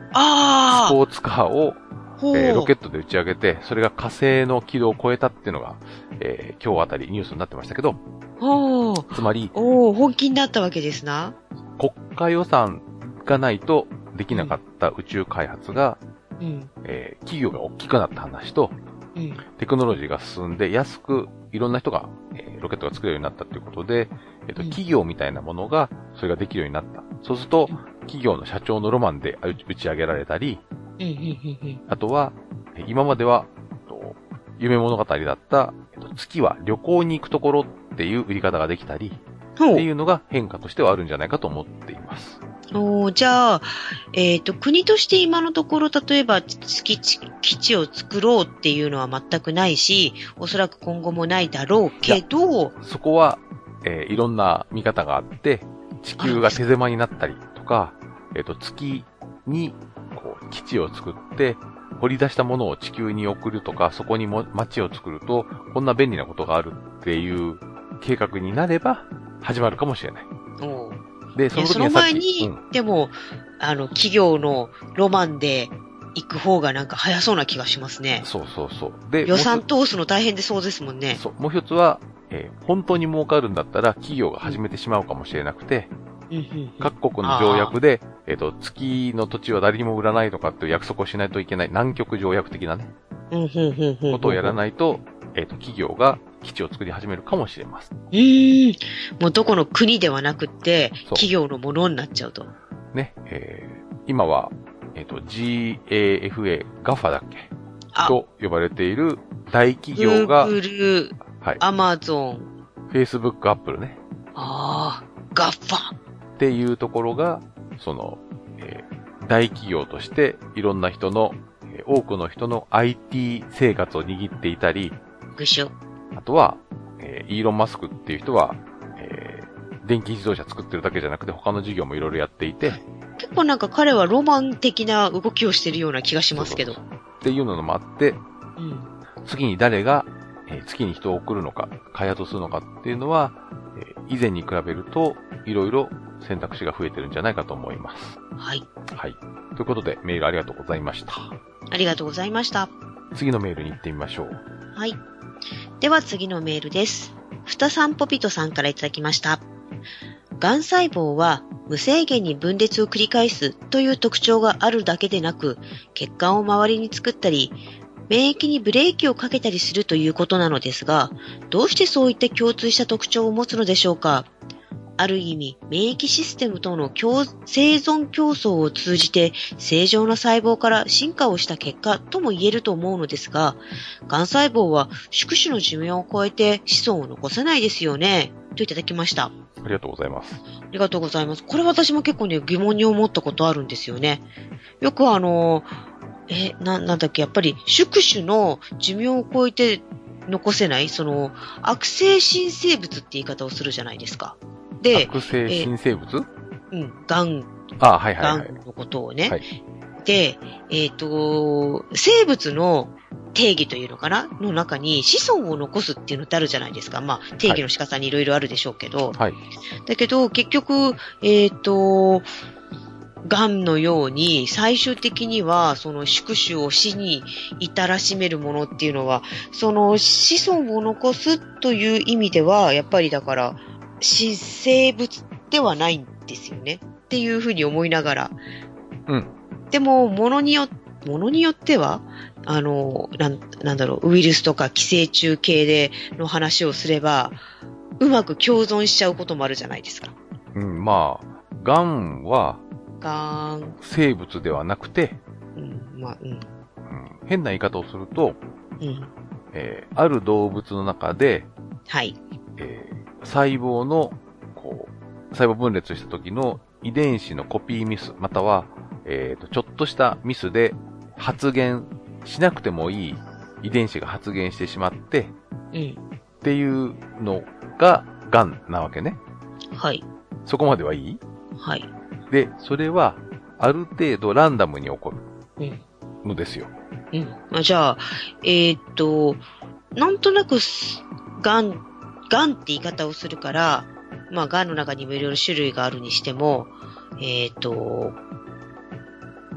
ああ。 スポーツカーを、ロケットで打ち上げて、それが火星の軌道を超えたっていうのが、今日あたりニュースになってましたけど、つまり、 本気になったわけですな。 国家予算がないとできなかった宇宙開発が、企業が大きくなった話と、テクノロジーが進んで安くいろんな人が、ロケットが作れるようになったということで、企業みたいなものがそれができるようになった。そうすると、企業の社長のロマンで打ち上げられたり、あとは、今までは、夢物語だった、月は旅行に行くところっていう売り方ができたり、っていうのが変化としてはあるんじゃないかと思っています。 じゃあ、国として今のところ、例えば基地を作ろうっていうのは全くないし、おそらく今後もないだろうけど、 そこは、いろんな見方があって、地球が手狭になったりとか、月にこう基地を作って、掘り出したものを地球に送るとか、そこにも街を作ると、こんな便利なことがあるっていう計画になれば、始まるかもしれない。で、その時に前に、でも、企業のロマンで行く方がなんか早そうな気がしますね。 そう。で、 予算通すの大変でそうですもんね。 そう。もう一つは、本当に儲かるんだったら企業が始めてしまうかもしれなくて、各国の条約で、月の土地は誰にも売らないとかっていう約束をしないといけない南極条約的なね、ことをやらないと、企業が基地を作り始めるかもしれません。 もうどこの国ではなくって、企業のものになっちゃうと。 ね、今は、GAFA、GAFA だっけと呼ばれている大企業が、 Google、Amazon、 Facebook、Apple ね。 GAFA。 っていうところが、大企業としていろんな人の、多くの人の IT 生活を握っていたり、あとは、イーロン・マスクっていう人は、電気自動車作ってるだけじゃなくて他の事業もいろいろやっていて、 結構なんか彼はロマン的な動きをしてるような気がしますけど。 っていうのもあって、次に誰が、月に人を送るのか、開発するのかっていうのは、以前に比べるといろいろ選択肢が増えてるんじゃないかと思います。 はい。 ということでメールありがとうございました。 ありがとうございました。 次のメールに行ってみましょう。 はい。では次のメールです。ふたさんぽぴとさんからいただきました。癌細胞は無制限に分裂を繰り返すという特徴があるだけでなく、血管を周りに作ったり、免疫にブレーキをかけたりするということなのですが、どうしてそういった共通した特徴を持つのでしょうか。ある意味、免疫システムとの生存競争を通じて正常な細胞から進化をした結果とも言えると思うのですが、癌細胞は宿主の寿命を超えて子孫を残さないですよね、といただきました。 ありがとうございます。 ありがとうございます。これ私も結構ね、疑問に思ったことあるんですよね。よくなんだっけ、やっぱり宿主の寿命を超えて残せない、悪性新生物って言い方をするじゃないですか。で、 悪性新生物？ 癌のことをね。で、生物の定義というのかなの中に子孫を残すっていうのってあるじゃないですか。まあ、定義の仕方にいろいろあるでしょうけど。だけど、結局、癌のように最終的にはその宿主を死に至らしめるものっていうのは、その子孫を残すという意味では、やっぱりだから、生物ではないんですよね。っていうふうに思いながら。でも、ものによっては、なんだろう、ウイルスとか寄生虫系の話をすれば、うまく共存しちゃうこともあるじゃないですか。 まあ、癌は、生物ではなくて、変な言い方をすると、ある動物の中で、細胞の、細胞分裂した時の遺伝子のコピーミス、または、ちょっとしたミスで発現しなくてもいい遺伝子が発現してしまって、っていうのが癌なわけね。そこまではいい？で、それは、ある程度ランダムに起こるのですよ。 じゃあ、なんとなく、癌って言い方をするから、まあ、癌の中にもいろいろ種類があるにしても、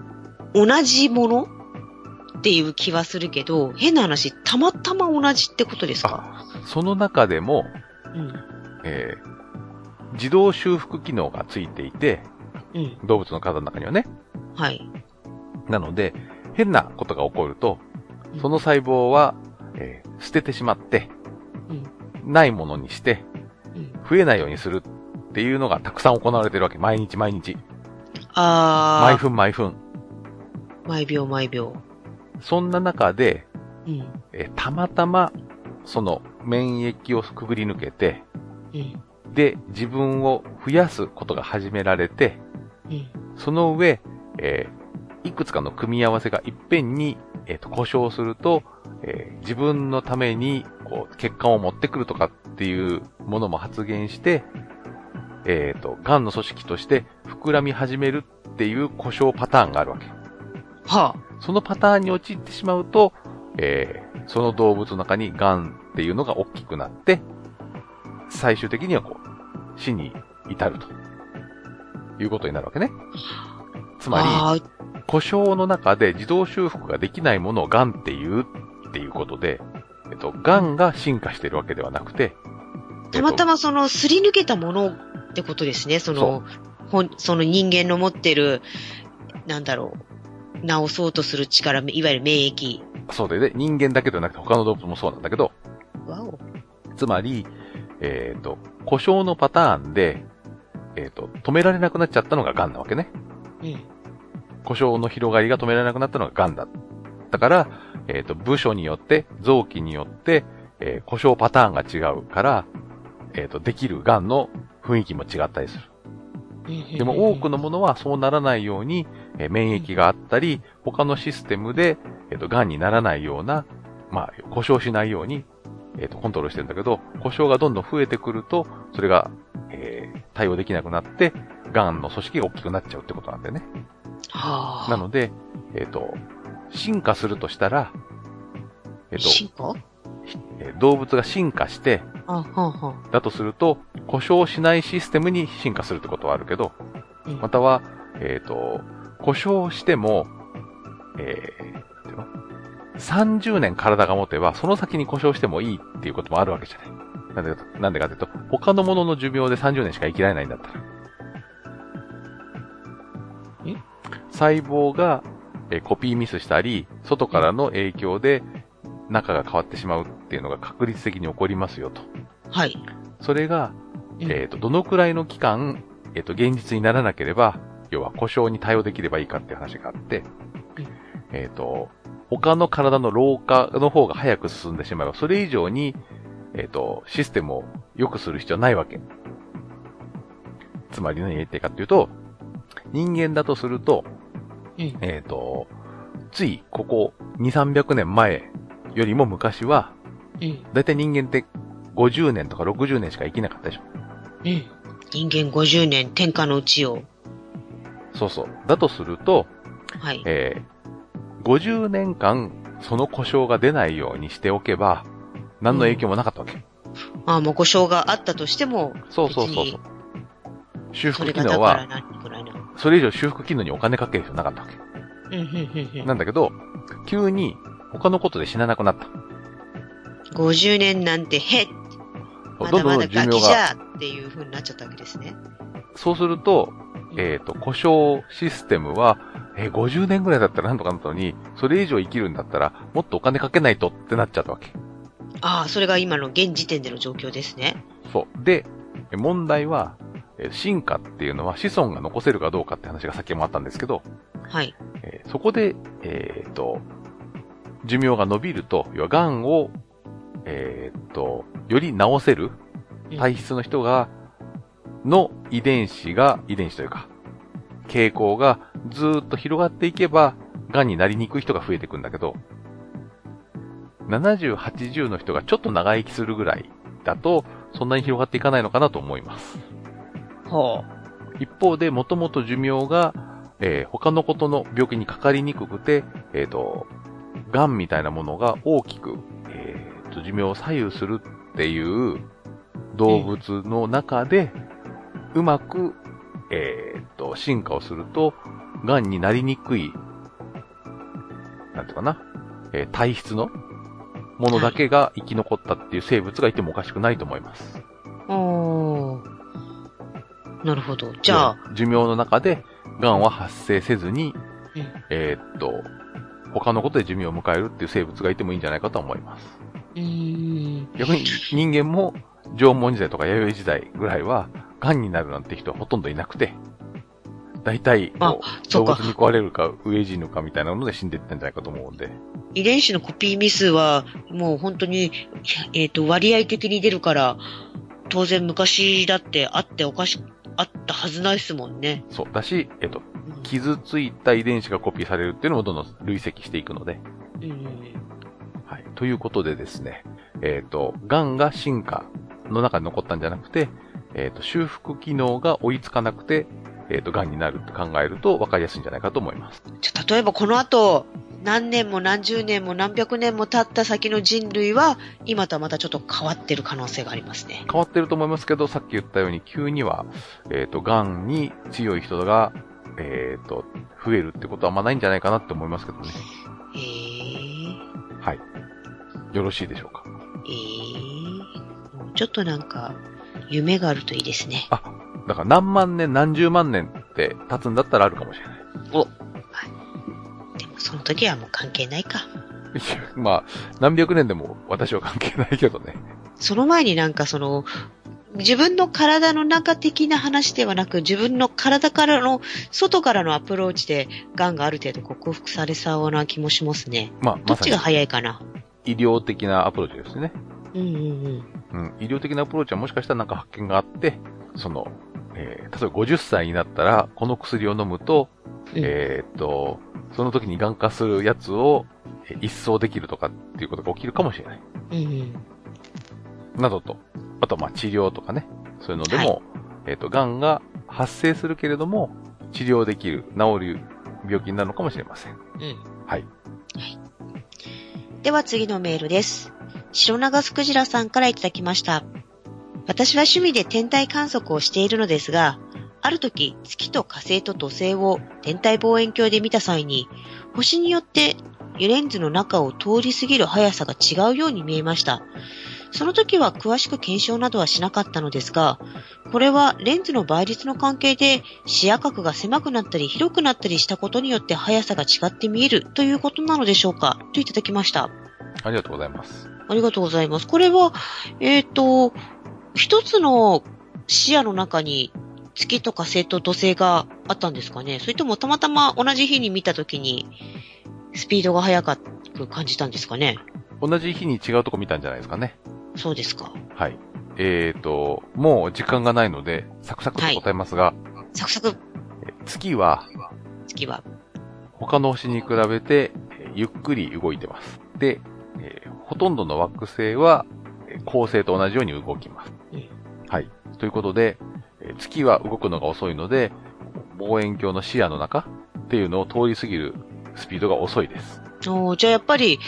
同じものっていう気はするけど、変な話、たまたま同じってことですか？ その中でも、 うん。 自動修復機能がついていて、 うん。 動物の体の中にはね。 はい。 なので、変なことが起こると、その細胞は、捨ててしまって、ないものにして、増えないようにするっていうのがたくさん行われてるわけ。毎日毎日。毎分毎分。 毎秒毎秒。 そんな中で、たまたま、その免疫をくぐり抜けて、で、自分を増やすことが始められて、その上、いくつかの組み合わせがいっぺんに、故障すると、自分のために、こう、血管を持ってくるとかっていうものも発現して、癌の組織として膨らみ始めるっていう故障パターンがあるわけ。 はあ。 そのパターンに陥ってしまうと、その動物の中に癌っていうのが大きくなって、最終的にはこう、死に至るということになるわけね。つまり、故障の中で自動修復ができないものを癌っていうことで、癌が進化しているわけではなくて、 たまたまそのすり抜けたものってことですね。その人間の持ってる、なんだろう、治そうとする力、いわゆる免疫。 そうでね、人間だけではなくて他の動物もそうなんだけど、つまり、故障のパターンで、止められなくなっちゃったのが癌なわけね。故障の広がりが止められなくなったのが癌だ。だから、部署によって、臓器によって、故障パターンが違うから、できる癌の雰囲気も違ったりする。でも多くのものはそうならないように、免疫があったり、他のシステムで、癌にならないような、まあ、故障しないように、コントロールしてるんだけど、故障がどんどん増えてくると、それが、対応できなくなって、癌の組織が大きくなっちゃうってことなんだよね。なので、進化するとしたら、 進化？ 動物が進化して、だとすると、故障しないシステムに進化するってことはあるけど、または、故障しても、30年体が持てば、その先に故障してもいいっていうこともあるわけじゃない。なんでかというと、他のものの寿命で30年しか生きられないんだったら。細胞が、コピーミスしたり、外からの影響で中が変わってしまうっていうのが確率的に起こりますよと。 はい。それが、どのくらいの期間、現実にならなければ、要は故障に対応できればいいかっていう話があって、他の体の老化の方が早く進んでしまえば、それ以上に、システムを良くする必要はないわけ。つまり何が言っていいかっていうと、人間だとすると、ついここ2、300年前よりも昔は、だいたい人間って50年とか60年しか生きなかったでしょ。 人間50年、天下のうちを。 そうそう。だとすると、 はい。 50年間その故障が出ないようにしておけば、何の影響もなかったわけ。 もう故障があったとしても、 そう。修復機能は、それ以上修復機能にお金かける必要なかったわけ。なんだけど、急に他のことで死ななくなった。 50年なんてまだまだガキじゃっていう風になっちゃったわけですね。 そうすると、故障システムは、50年ぐらいだったらなんとかなったのに、それ以上生きるんだったら、もっとお金かけないとってなっちゃったわけ。 それが今の現時点での状況ですね。 そう。で、問題は、進化っていうのは子孫が残せるかどうかって話がさっきもあったんですけど、 はい。 そこで、寿命が伸びると、要は癌を、より治せる体質の人が、の遺伝子というか、傾向がずーっと広がっていけば、癌になりにくい人が増えていくんだけど、70、80の人がちょっと長生きするぐらいだと、そんなに広がっていかないのかなと思います。一方で、もともと寿命が、他のことの病気にかかりにくくて、癌みたいなものが大きく、寿命を左右するっていう動物の中で、うまく、進化をすると、癌になりにくいていうかな、体質のものだけが生き残ったっていう生物がいてもおかしくないと思います。 なるほど。じゃあ。 寿命の中で、癌は発生せずに、他のことで寿命を迎えるっていう生物がいてもいいんじゃないかと思います。逆に人間も縄文時代とか弥生時代ぐらいは、癌になるなんて人はほとんどいなくて、大体、動物に食われるか、飢え死ぬかみたいなので死んでいったんじゃないかと思うんで。 遺伝子のコピーミスは、もう本当に、割合的に出るから、当然昔だってあったはずないですもんね。 そう。だし、傷ついた遺伝子がコピーされるっていうのもどんどん累積していくので。はい。ということでですね、癌が進化の中に残ったんじゃなくて、修復機能が追いつかなくて、癌になるって考えると分かりやすいんじゃないかと思います。 じゃ、例えばこの後、何年も何十年も何百年も経った先の人類は、今とはまたちょっと変わってる可能性がありますね。 変わってると思いますけど、さっき言ったように急には、癌に強い人が、増えるってことはあんまないんじゃないかなって思いますけどね。はい。よろしいでしょうか。 ちょっとなんか、夢があるといいですね。 あ、だから何万年何十万年って経つんだったらあるかもしれない。 はい。でもその時はもう関係ないか。 まあ、何百年でも私は関係ないけどね。 その前になんか自分の体の中的な話ではなく、自分の体からの、外からのアプローチで、癌がある程度克服されそうな気もしますね。まあ、どっちが早いかな。 医療的なアプローチですね。 医療的なアプローチはもしかしたらなんか発見があって、例えば50歳になったら、この薬を飲むと、その時に癌化するやつを一掃できるとかっていうことが起きるかもしれない。などと。あと、治療とかね。そういうのでも、癌が発生するけれども、治療できる、治る病気になるのかもしれません。はい。 では次のメールです。白長スクジラさんからいただきました。私は趣味で天体観測をしているのですが、ある時、月と火星と土星を天体望遠鏡で見た際に、星によってレンズの中を通り過ぎる速さが違うように見えました。その時は詳しく検証などはしなかったのですが、これはレンズの倍率の関係で視野角が狭くなったり広くなったりしたことによって速さが違って見えるということなのでしょうかといただきました。 ありがとうございます。 ありがとうございます。これは、一つの視野の中に月と火星と土星があったんですかね。それともたまたま同じ日に見た時にスピードが速く感じたんですかね。 同じ日に違うとこ見たんじゃないですかね。 そうですか。 はい。もう時間がないので、サクサクと答えますが。 サクサク。 月は、 他の星に比べて、ゆっくり動いてます。で、ほとんどの惑星は、恒星と同じように動きます。はい。ということで、月は動くのが遅いので、望遠鏡の視野の中っていうのを通り過ぎるスピードが遅いです。 じゃあやっぱり、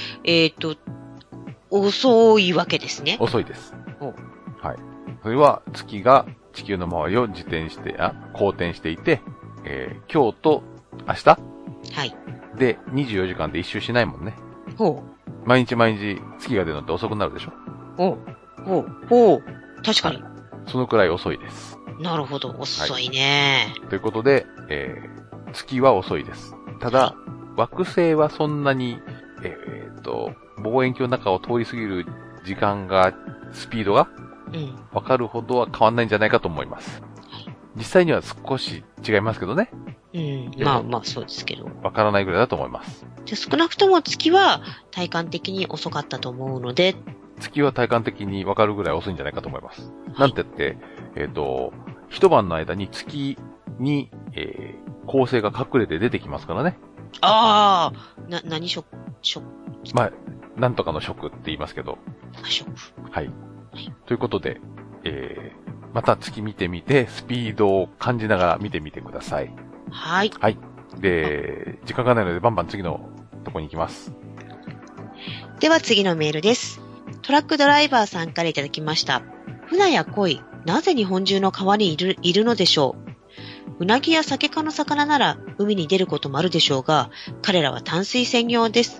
遅いわけですね。 遅いです。はい。それは月が地球の周りを公転していて、今日と明日で24時間で一周しないもんね。毎日月が出るのって遅くなるでしょ。 確かに。 そのくらい遅いです。 なるほど、遅いね。 ということで、月は遅いです。ただ、惑星はそんなに、望遠鏡の中を通り過ぎる時間が、スピードが、わかるほどは変わんないんじゃないかと思います。実際には少し違いますけどね。 まあそうですけど。 わからないぐらいだと思います。 じゃ少なくとも月は体感的に遅かったと思うので。 月は体感的にわかるぐらい遅いんじゃないかと思います。なんて言って、一晩の間に月に、恒星が隠れて出てきますからね。 何色なんとかの色って言いますけど。はい。ということで、また月見てみて、スピードを感じながら見てみてください。 はい。 はい。で、時間がないのでバンバン次のとこに行きます。 では次のメールです。トラックドライバーさんからいただきました。船や鯉、なぜ日本中の川にいるのでしょう。 うなぎやサケ科の魚なら海に出ることもあるでしょうが、彼らは淡水専門です。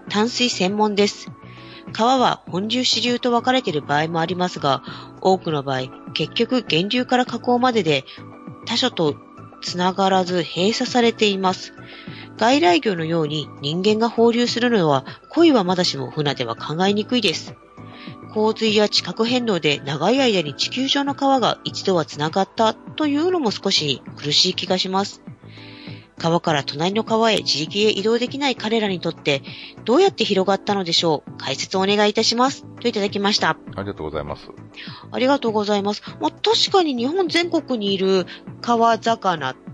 川は本流支流と分かれている場合もありますが、多くの場合、結局源流から河口までで他所とつながらず閉鎖されています。外来魚のように人間が放流するのは、鯉はまだしも船では考えにくいです。洪水や地殻変動で長い間に地球上の川が一度はつながったというのも少し苦しい気がします。川から隣の川へ自力へ移動できない彼らにとってどうやって広がったのでしょう。解説をお願いいたします。といただきました。 ありがとうございます。 ありがとうございます。まあ、確かに日本全国にいる川魚って、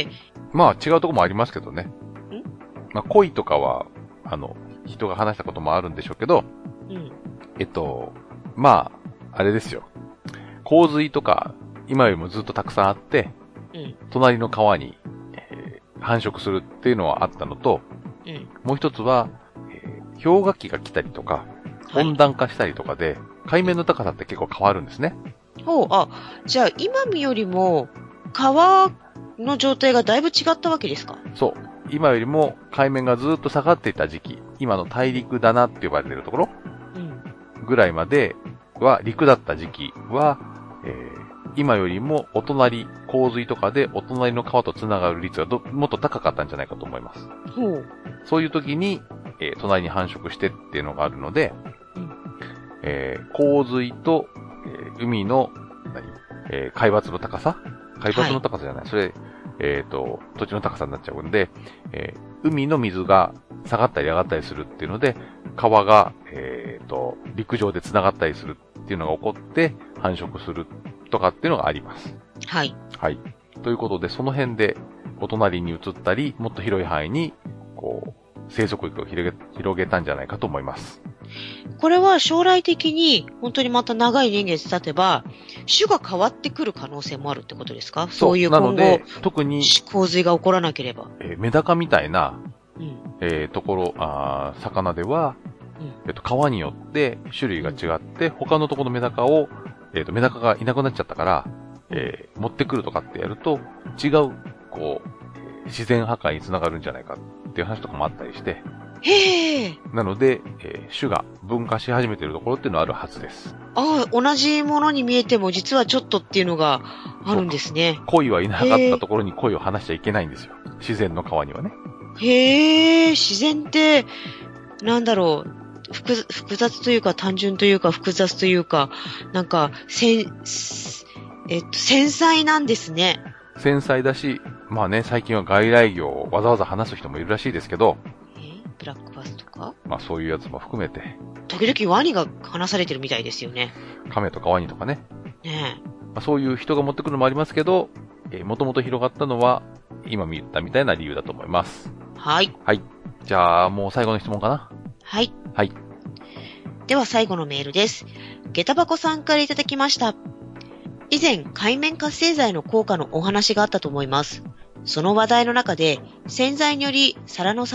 まあ違うとこもありますけどね。まあ鯉とかは、人が話したこともあるんでしょうけど、 うん。 まあ、あれですよ。洪水とか、今よりもずっとたくさんあって、 うん。 隣の川に、繁殖するっていうのはあったのと、 うん。 もう一つは、氷河期が来たりとか、温暖化したりとかで、海面の高さって結構変わるんですね。 ほう、じゃあ今よりも川の状態がだいぶ違ったわけですか？ そう。今よりも海面がずっと下がっていた時期、今の大陸だなって呼ばれているところ、ぐらいまでは陸だった時期は、今よりもお隣、洪水とかでお隣の川とつながる率がもっと高かったんじゃないかと思います。 ほう。 そういう時に、隣に繁殖してっていうのがあるので、洪水と、海の、海抜の高さ海抜の高さじゃない。それ、土地の高さになっちゃうんで、海の水が下がったり上がったりするっていうので、川が、陸上で繋がったりするっていうのが起こって繁殖するとかっていうのがあります。 はい。 はい。ということで、その辺でお隣に移ったり、もっと広い範囲に、生息域を広げたんじゃないかと思います。 これは将来的に本当にまた長い年月経てば種が変わってくる可能性もあるってことですか？そういう今後なので特に洪水が起こらなければ、 メダカみたいな、魚では、川によって種類が違って、他のところのメダカを、メダカがいなくなっちゃったから、持ってくるとかってやると違う自然破壊につながるんじゃないかっていう話とかもあったりして。 へー。 なので、種が分化し始めているところっていうのはあるはずです。 同じものに見えても実はちょっとっていうのがあるんですね。 鯉はいなかったところに鯉を放しちゃいけないんですよ。自然の川にはね。 へー、自然って、なんだろう、複雑というか単純というか複雑というか、なんか、繊細なんですね。 繊細だし、まあね、最近は外来魚をわざわざ話す人もいるらしいですけど、 ブラックバスとか？ まあそういうやつも含めて。 時々ワニが話されてるみたいですよね。 カメとかワニとかね。 ねえ。 まあ、そういう人が持ってくるのもありますけど、もともと広がったのは、今見たみたいな理由だと思います。 はい。 はい。じゃあ、もう最後の質問かな。 はい。 はい。 では最後のメールです。下駄箱さんからいただきました。以前、海面活性剤の効果のお話があったと思います。その話題の中で、洗剤により皿の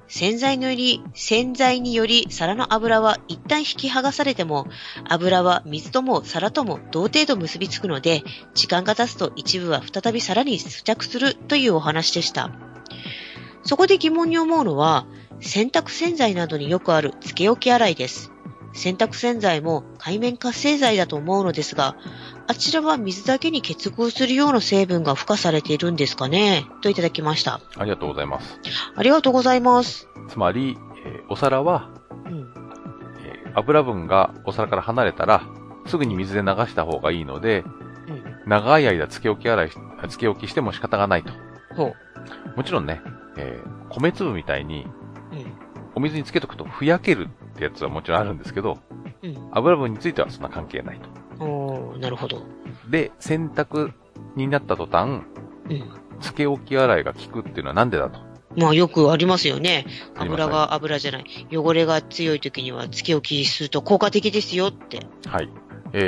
油は一旦引き剥がされても、油は水とも皿とも同程度結びつくので、時間が経つと一部は再び皿に付着するというお話でした。そこで疑問に思うのは、洗濯洗剤などによくあるつけ置き洗いです。洗濯洗剤も海面活性剤だと思うのですが、あちらは水だけに結合するような成分が付加されているんですかね、といただきました。 ありがとうございます。 ありがとうございます。 つまり、お皿は、油分がお皿から離れたら、すぐに水で流した方がいいので、長い間つけ置きしても仕方がないと。もちろんね、米粒みたいに、お水につけとくとふやけるってやつはもちろんあるんですけど、油分についてはそんな関係ないと。 なるほど。 で、洗濯になった途端、つけ置き洗いが効くっていうのはなんでだと。 まあよくありますよね。油じゃない。汚れが強い時にはつけ置きすると効果的ですよって。 はい。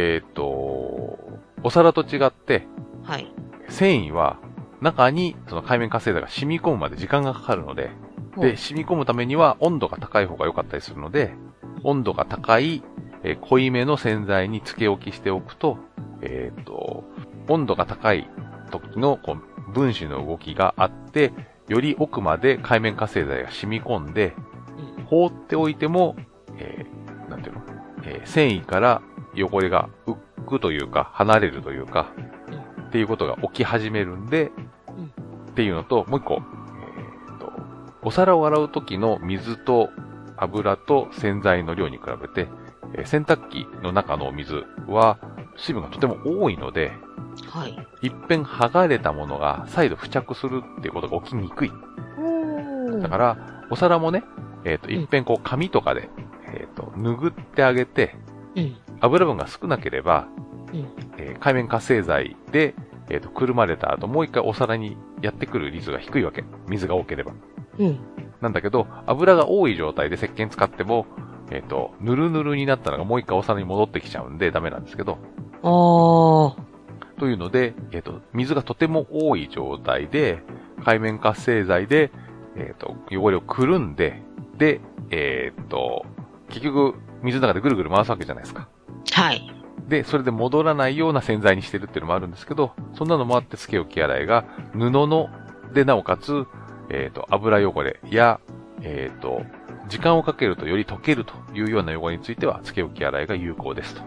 お皿と違って、 はい。 繊維は中にその海面活性剤が染み込むまで時間がかかるので、で、染み込むためには温度が高い方が良かったりするので、温度が高い、濃いめの洗剤につけ置きしておくと、温度が高い時の分子の動きがあって、より奥まで界面活性剤が染み込んで、放っておいても、なんていうの、繊維から汚れが浮くというか、離れるというか、っていうことが起き始めるんで、っていうのと、もう一個、お皿を洗う時の水と油と洗剤の量に比べて、洗濯機の中のお水は水分がとても多いので、 はい。 一遍剥がれたものが再度付着するっていうことが起きにくい。だから、お皿もね、一遍こう紙とかで、拭ってあげて、油分が少なければ、界面活性剤で、くるまれた後、もう一回お皿にやってくる率が低いわけ。水が多ければ。なんだけど、油が多い状態で石鹸使っても、ぬるぬるになったのがもう一回お皿に戻ってきちゃうんでダメなんですけど。というので、水がとても多い状態で、界面活性剤で、汚れをくるんで、で、結局、水の中でぐるぐる回すわけじゃないですか。 はい。 で、それで戻らないような洗剤にしてるっていうのもあるんですけど、そんなのもあってつけ置き洗いが、布の、で、なおかつ、油汚れや、時間をかけるとより溶けるというような汚れについては、つけ置き洗いが有効ですと。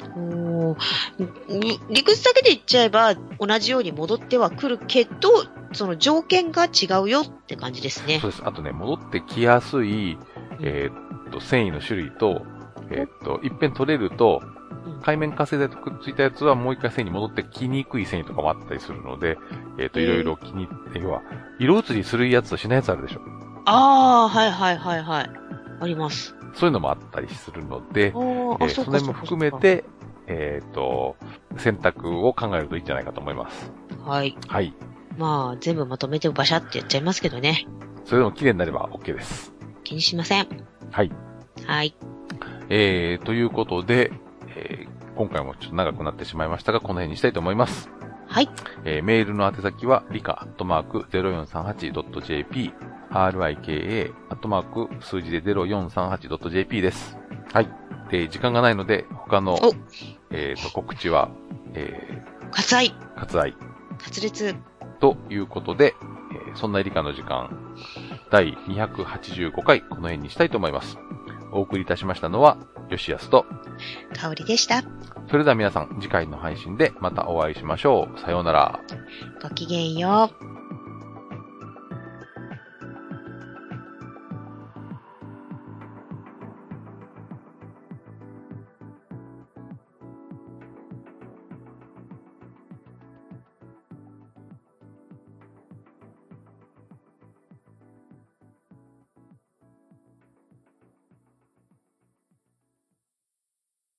理屈だけで言っちゃえば、同じように戻ってはくるけど、その条件が違うよって感じですね。 そうです。あとね、戻ってきやすい、繊維の種類と、一遍取れると、界面活性剤とくっついたやつはもう一回繊維に戻ってきにくい繊維とかもあったりするので、いろいろ要は、色移りするやつとしないやつあるでしょ。 はいはいはいはい。あります。 そういうのもあったりするので、その辺も含めて、選択を考えるといいんじゃないかと思います。 はい。 はい。 まあ、全部まとめてバシャってやっちゃいますけどね。 それでも綺麗になれば OK です。 気にしません。 はい。 はい。 ということで、今回もちょっと長くなってしまいましたが、この辺にしたいと思います。 はい。 メールの宛先は、rika@0438.jp、rika@ 数字で 0438.jp です。はい。で、時間がないので、他の、告知は、 割愛。 割愛。 割裂。 ということで、そんな理科の時間、第285回、この辺にしたいと思います。お送りいたしましたのは、吉安と、 香りでした。 それでは皆さん、次回の配信でまたお会いしましょう。さようなら。 ごきげんよう。